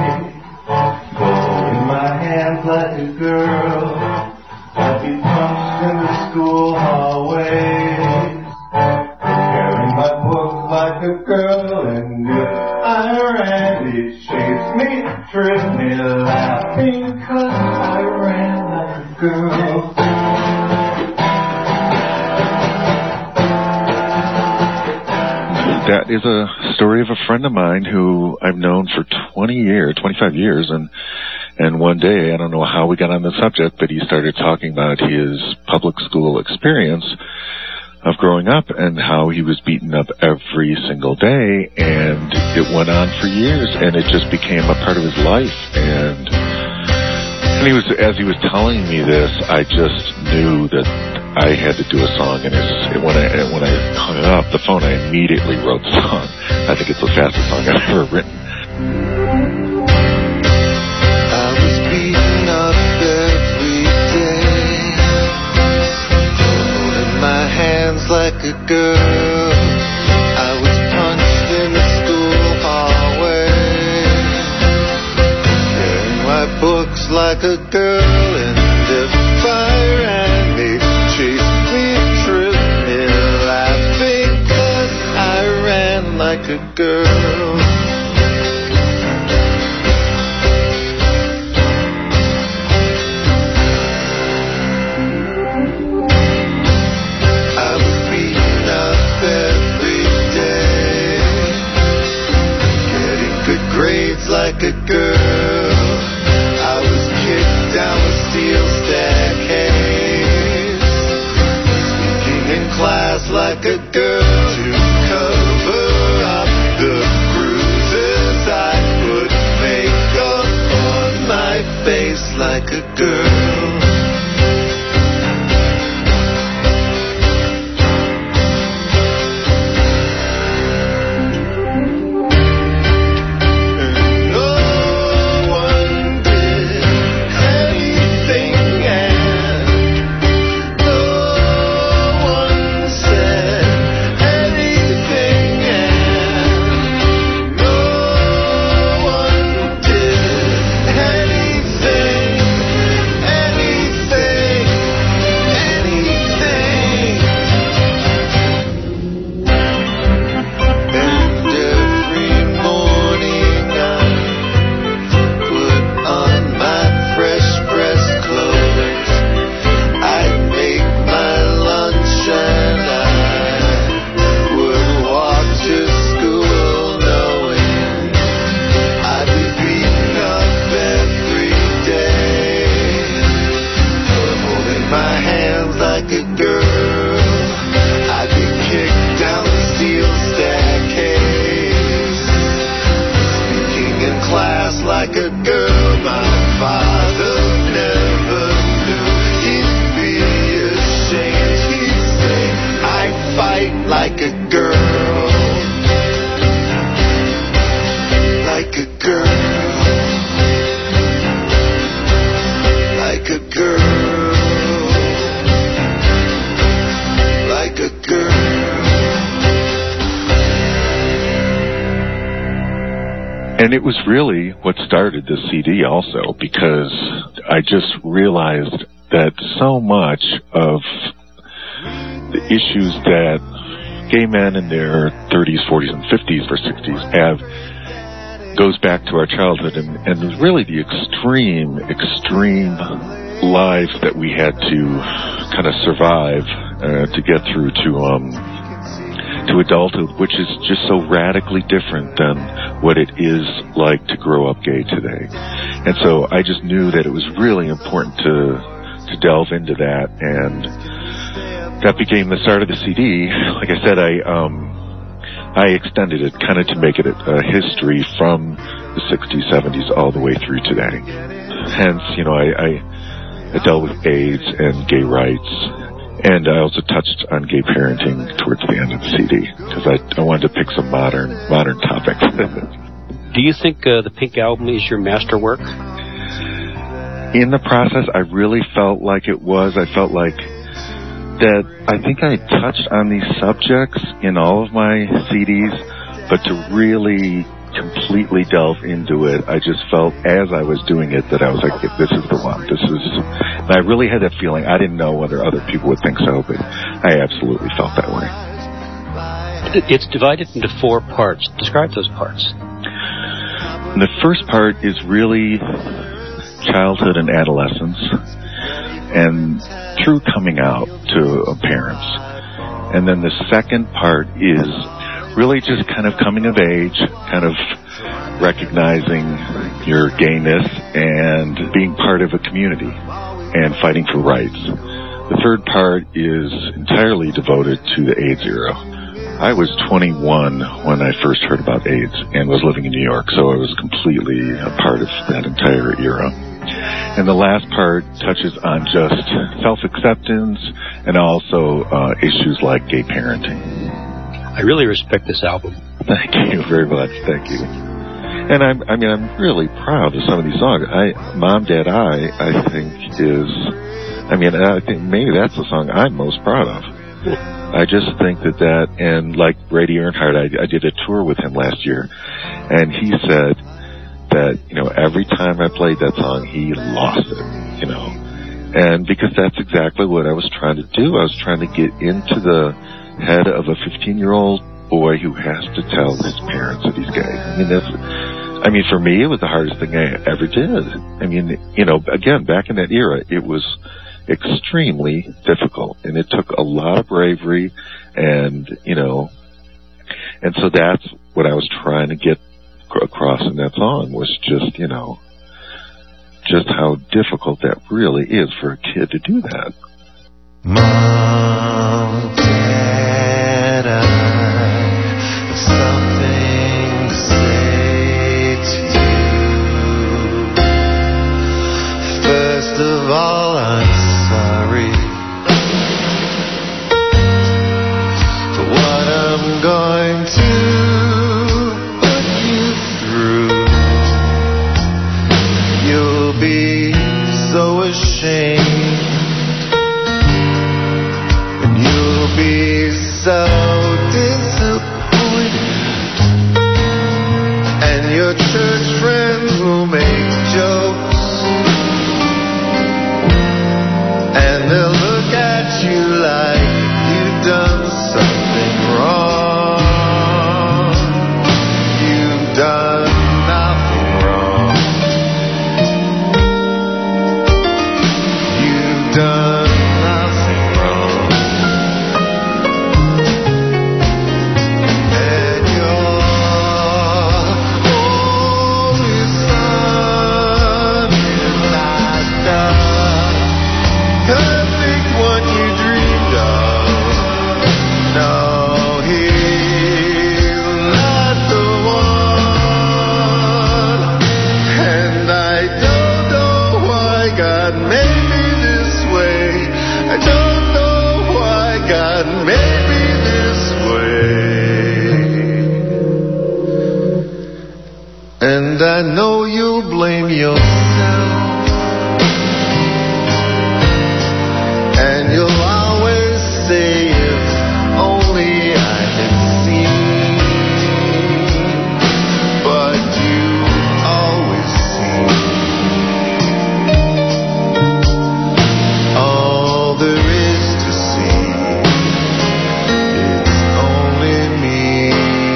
holding my hands like a girl, I'd be punched in the school hallways, carrying my book like a girl, and if I ran, it chased me, tripped me, laughing, 'cause I ran like a girl. That is a story of a friend of mine who I've known for 25 years, and one day, I don't know how we got on the subject, but he started talking about his public school experience of growing up and how he was beaten up every single day, and it went on for years, and it just became a part of his life. And as he was telling me this, I just knew that I had to do a song, and when I hung up the phone, I immediately wrote the song. I think it's the fastest song I've ever written. I was beaten up every day, holding my hands like a girl. I was punched in the school hallway, carrying my books like a girl, and if I ran, they'd chase me, trip me, laughing, 'cause I ran like a girl. I was beaten up every day, getting good grades like a girl. I was kicked down the steel staircase, speaking in class like a girl, to cover up the bruises I put makeup on my face like a girl. like a girl, like a girl, like a girl, like a girl. And it was really what started the CD also, because I just realized that so much of the issues that gay men in their 30s, 40s, and 50s or 60s have goes back to our childhood, and really the extreme lives that we had to kind of survive to get through to adulthood, which is just so radically different than what it is like to grow up gay today. And so I just knew that it was really important to delve into that, and that became the start of the CD. Like I said, I extended it kind of to make it a history from the 60s, 70s, all the way through today. Hence, I dealt with AIDS and gay rights, and I also touched on gay parenting towards the end of the CD, because I wanted to pick some modern topics. Do you think the Pink Album is your masterwork? In the process, I really felt like it was. I felt like that I think I touched on these subjects in all of my CDs, but to really completely delve into it, I just felt as I was doing it that I was like, this is the one. And I really had that feeling. I didn't know whether other people would think so, but I absolutely felt that way. It's divided into 4 parts. Describe those parts. And the first part is really childhood and adolescence, and through coming out to parents. And then the second part is really just kind of coming of age, kind of recognizing your gayness and being part of a community and fighting for rights. The third part is entirely devoted to the AIDS era. I was 21 when I first heard about AIDS and was living in New York, so I was completely a part of that entire era. And the last part touches on just self-acceptance and also issues like gay parenting. I really respect this album. Thank you very much. Thank you. And I'm really proud of some of these songs. Mom, Dad, I think I think maybe that's the song I'm most proud of. I just think that, and like Brady Earnhardt, I did a tour with him last year, and he said that, every time I played that song, he lost it, And because that's exactly what I was trying to do. I was trying to get into the head of a 15-year-old boy who has to tell his parents that he's gay. For me, it was the hardest thing I ever did. Again, back in that era, it was extremely difficult, and it took a lot of bravery, and so that's what I was trying to get across in that song, was just just how difficult that really is for a kid to do that. Mom, Dad, I have something to say to you. First of all, I'm sorry for what I'm going to put you through. You'll be so ashamed, and you'll be so disappointed, and your church friends will make jokes, and they'll look at you like you've done something wrong. You've done nothing wrong. You've done nothing wrong. And your only son is not the perfect one you dreamed of. No, he's not the one. And I don't know why God made me this way. I don't know why God made me this way. I know you'll blame yourself, and you'll always say, if only I had seen, but you always see. All there is to see, it's only me.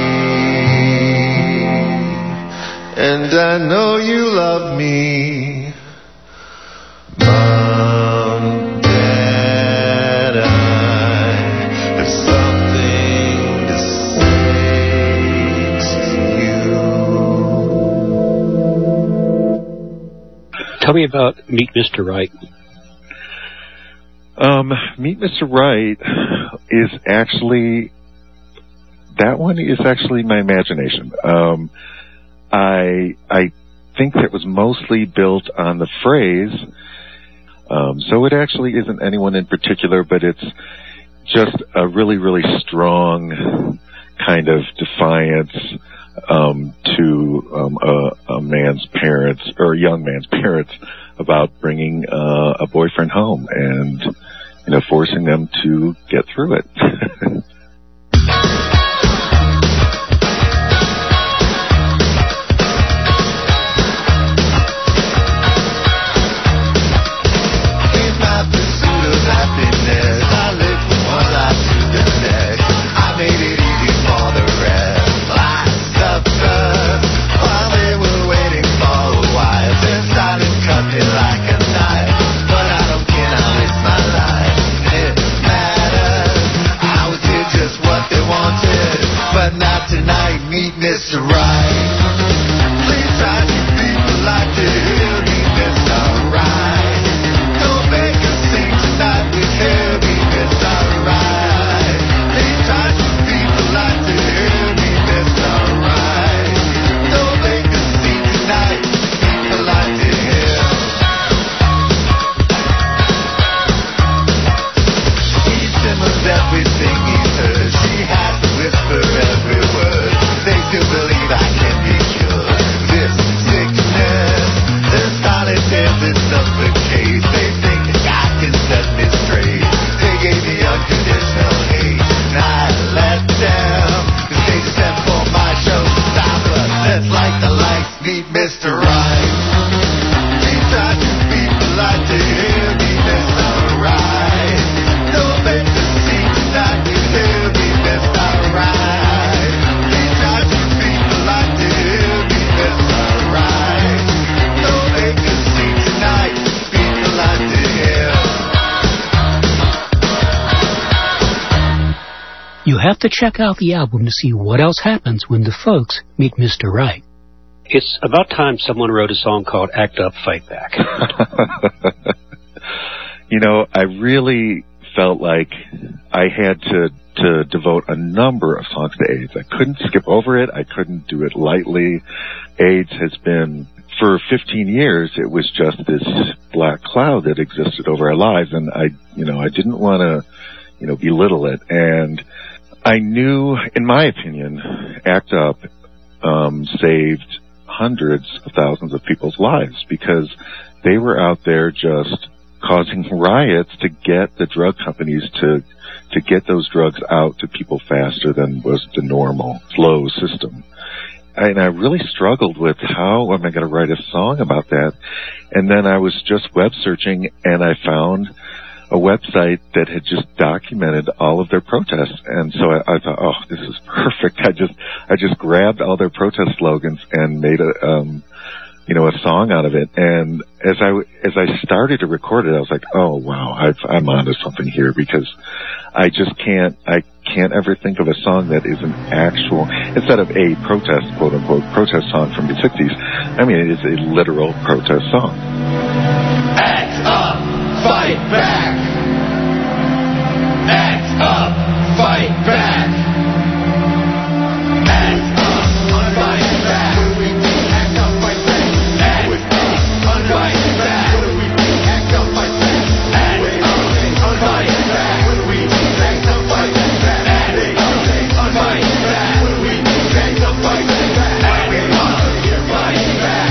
And I know you love me, Mom, Dad, I have something to say to you. Tell me about Meet Mr. Right. Meet Mr. Right is actually, that one is actually my imagination. I think that was mostly built on the phrase, so it actually isn't anyone in particular, but it's just a really, really strong kind of defiance to a man's parents, or a young man's parents, about bringing a boyfriend home and, you know, forcing them to get through it. Mr. Right, please try to be polite to hear me, Mr. Right. Don't make us sing tonight with hear me, Mr. Right. Please try to be polite to hear me, Mr. Right. Don't make us sing tonight, be polite to hear. He simmers everything he's heard. She has to whisper every word. They do believe I can be cured. This sickness, their solitaire is suffocate. They think that God can set me straight. They gave me unconditional hate, and I let them, 'cause they sent for my show to stop us. Let's light the lights, meet Mr. Right. Please try to be polite to hear me, Mr. Right. Don't make the scene tonight, you hear me, Mr. Right. You have to check out the album to see what else happens when the folks meet Mr. Right. It's about time someone wrote a song called Act Up, Fight Back. You know, I really felt like I had to devote a number of songs to AIDS. I couldn't skip over it. I couldn't do it lightly. AIDS has been, for 15 years, it was just this black cloud that existed over our lives, and I didn't want to, belittle it. And I knew, in my opinion, ACT UP saved hundreds of thousands of people's lives, because they were out there just causing riots to get the drug companies to get those drugs out to people faster than was the normal flow system. And I really struggled with how am I going to write a song about that. And then I was just web searching, and I found a website that had just documented all of their protests. And so I thought, oh, this is perfect. I just grabbed all their protest slogans and made a song out of it. And as I started to record it, I was like, oh wow, I'm onto something here, because I can't ever think of a song that is an actual, instead of a protest, quote unquote, protest song from the 60s. I mean, it is a literal protest song. Act up, fight back. Act up, fight back. Act up, fight back. Act up, fight back. Act up, fight back. Act up, fight back. Act up, fight back. Act up, fight back. Act up, fight back. Act up, fight back.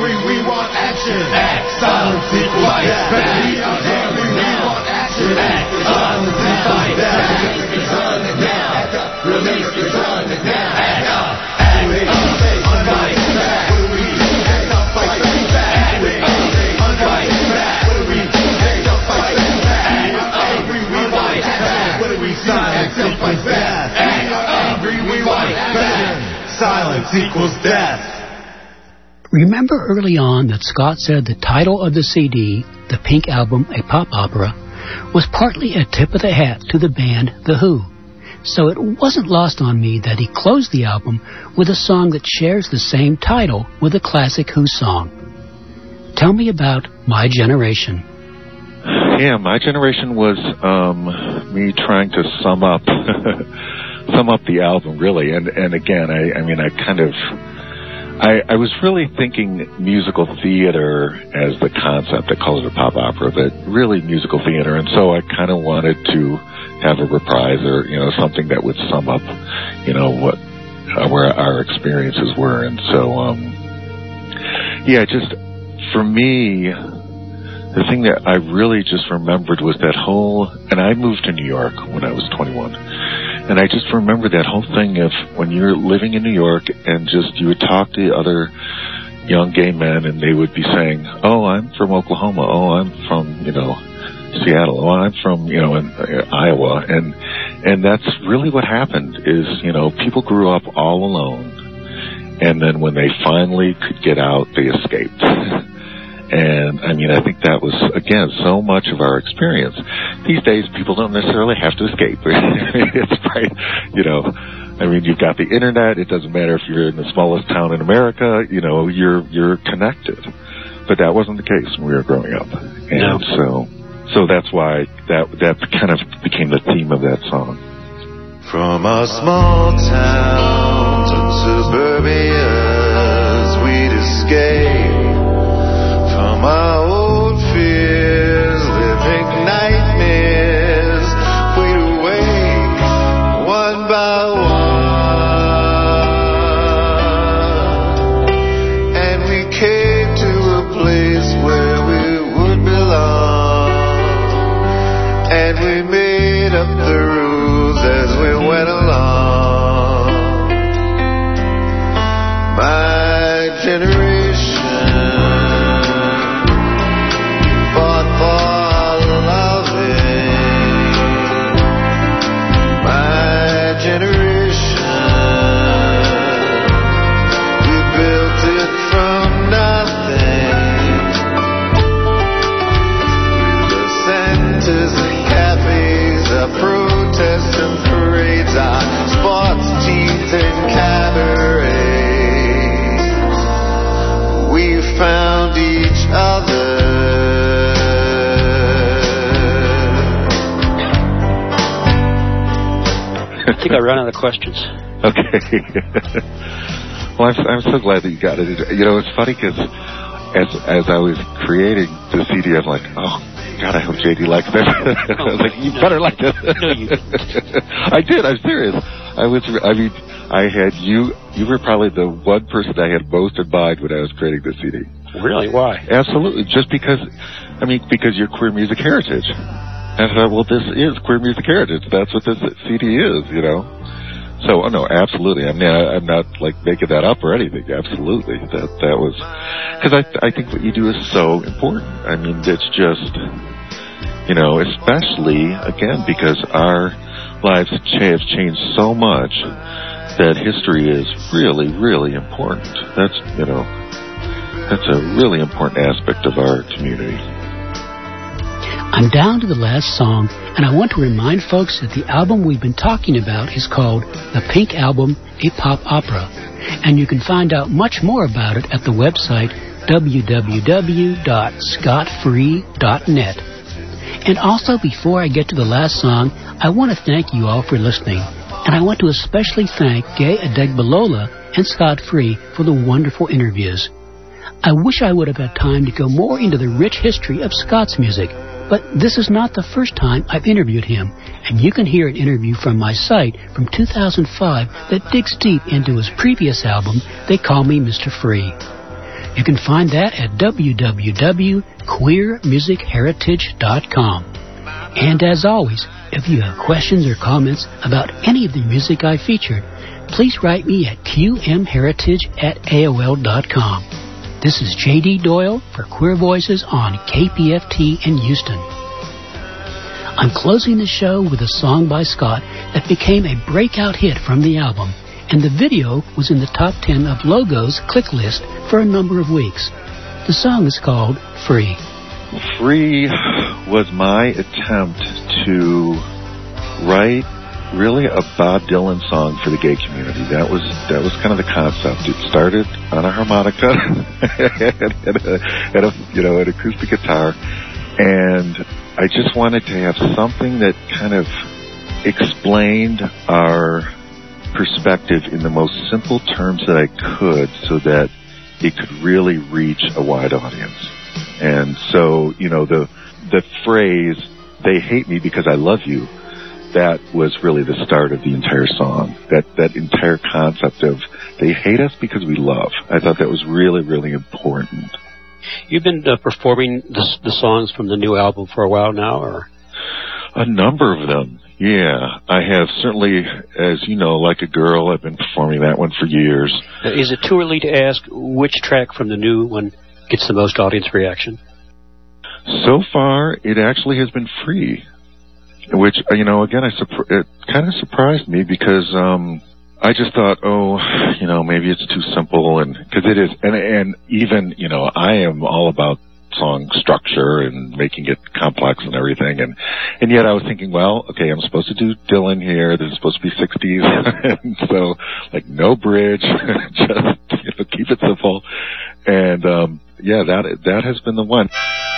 angry, we want action. Act, silence equals death. We are angry, we want action. Act, silence equals death. Release the gun now. Release the gun now. Act up, act up, unfight back. What do we do? Act up, fight back. Act up, unfight back. What do we do? Act up, fight back. Act up, angry, we want action. What do we do? Silence equals death. Act up, angry, we want action. Silence equals death. Remember early on that Scott said the title of the CD, The Pink Album, a Pop Opera, was partly a tip of the hat to the band The Who. So it wasn't lost on me that he closed the album with a song that shares the same title with a classic Who song. Tell me about My Generation. Yeah, My Generation was me trying to sum up the album, really. And again, I was really thinking musical theater as the concept. I call it a pop opera, but really musical theater. And so I kind of wanted to have a reprise or, something that would sum up, what where our experiences were. And so, just for me, the thing that I really just remembered was that whole, and I moved to New York when I was 21. And I just remember that whole thing of when you're living in New York and just you would talk to other young gay men and they would be saying, oh, I'm from Oklahoma. Oh, I'm from, Seattle. Oh, I'm from, Iowa. And that's really what happened is, people grew up all alone. And then when they finally could get out, they escaped. And, I think that was, again, so much of our experience. These days, people don't necessarily have to escape. It's right, you've got the internet. It doesn't matter if you're in the smallest town in America, you're connected. But that wasn't the case when we were growing up. And so that's why that kind of became the theme of that song. From our small towns and suburbias, we'd escape. From our old fears, living nightmares, we'd awake one by one. And we came to a place where we would belong. And we made up the rules as we went along. My generation fought for loving. My generation, we built it from nothing. The centers and cafes, our protests and parades, our sports teams and cabarets. We found each other. I think I ran out of questions. Okay. Well, I'm so glad that you got it. It's funny because as I was creating the CD, I'm like, oh, God, I hope JD likes this. I was like, you better like this. No, you didn't. I did. I'm serious. I had you were probably the one person I had most in mind when I was creating the CD. Really? Why? Absolutely. Just because you're queer music heritage. And I thought, well, this is queer music heritage. That's what this CD is, So, no, absolutely. I'm not like making that up or anything. Absolutely. That was, because I think what you do is so important. It's just, especially, again, because our lives have changed so much that history is really, really important. That's a really important aspect of our community. I'm down to the last song, and I want to remind folks that the album we've been talking about is called The Pink Album, a Pop Opera, and you can find out much more about it at the website www.scottfree.net. And also, before I get to the last song, I want to thank you all for listening, and I want to especially thank Gay Adegbalola and Scott Free for the wonderful interviews. I wish I would have had time to go more into the rich history of Scott's music, but this is not the first time I've interviewed him, and you can hear an interview from my site from 2005 that digs deep into his previous album, They Call Me Mr. Free. You can find that at www.queermusicheritage.com. And as always, if you have questions or comments about any of the music I featured, please write me at qmheritage@aol.com. This is J.D. Doyle for Queer Voices on KPFT in Houston. I'm closing the show with a song by Scott that became a breakout hit from the album, and the video was in the top 10 of Logo's click list for a number of weeks. The song is called Free. Free was my attempt to write really a Bob Dylan song for the gay community. That was kind of the concept. It started on a harmonica and an acoustic guitar, and I just wanted to have something that kind of explained our perspective in the most simple terms that I could, so that it could really reach a wide audience. And so, the phrase, "They hate me because I love you," that was really the start of the entire song. That entire concept of they hate us because we love. I thought that was really, really important. You've been performing the songs from the new album for a while now, or? A number of them, yeah. I have certainly, as you know, Like a Girl, I've been performing that one for years. Is it too early to ask which track from the new one gets the most audience reaction? So far, it actually has been Free, which, again, it kind of surprised me because I just thought, maybe it's too simple, and because it is, and even, I am all about song structure and making it complex and everything, and yet I was thinking, well, okay, I'm supposed to do Dylan here. This is supposed to be 60s, and so no bridge, just keep it simple, and that has been the one.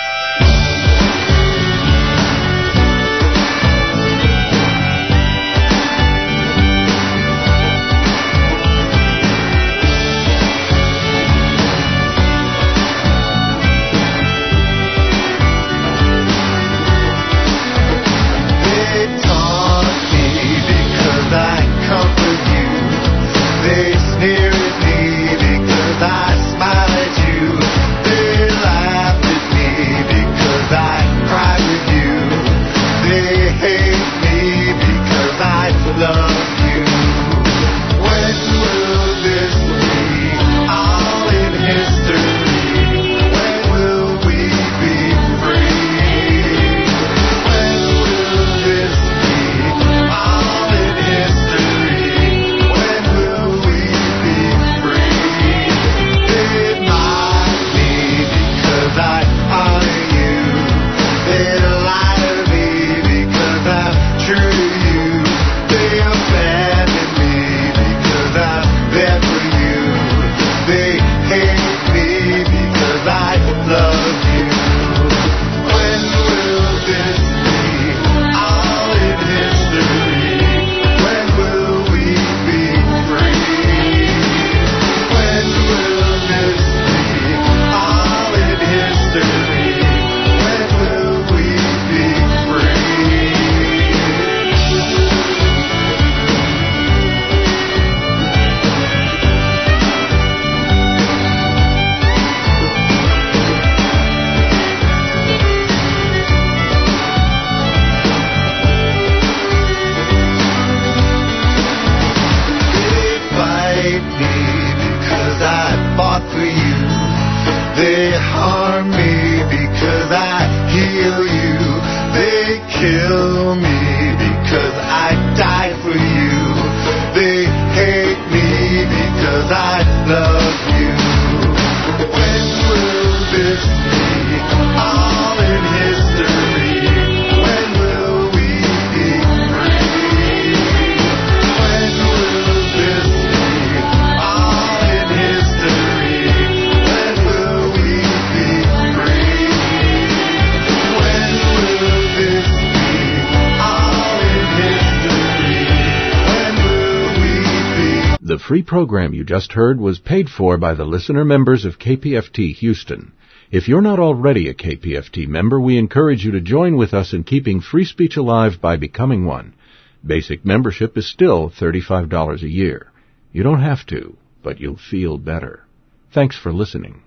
The free program you just heard was paid for by the listener members of KPFT Houston. If you're not already a KPFT member, we encourage you to join with us in keeping free speech alive by becoming one. Basic membership is still $35 a year. You don't have to, but you'll feel better. Thanks for listening.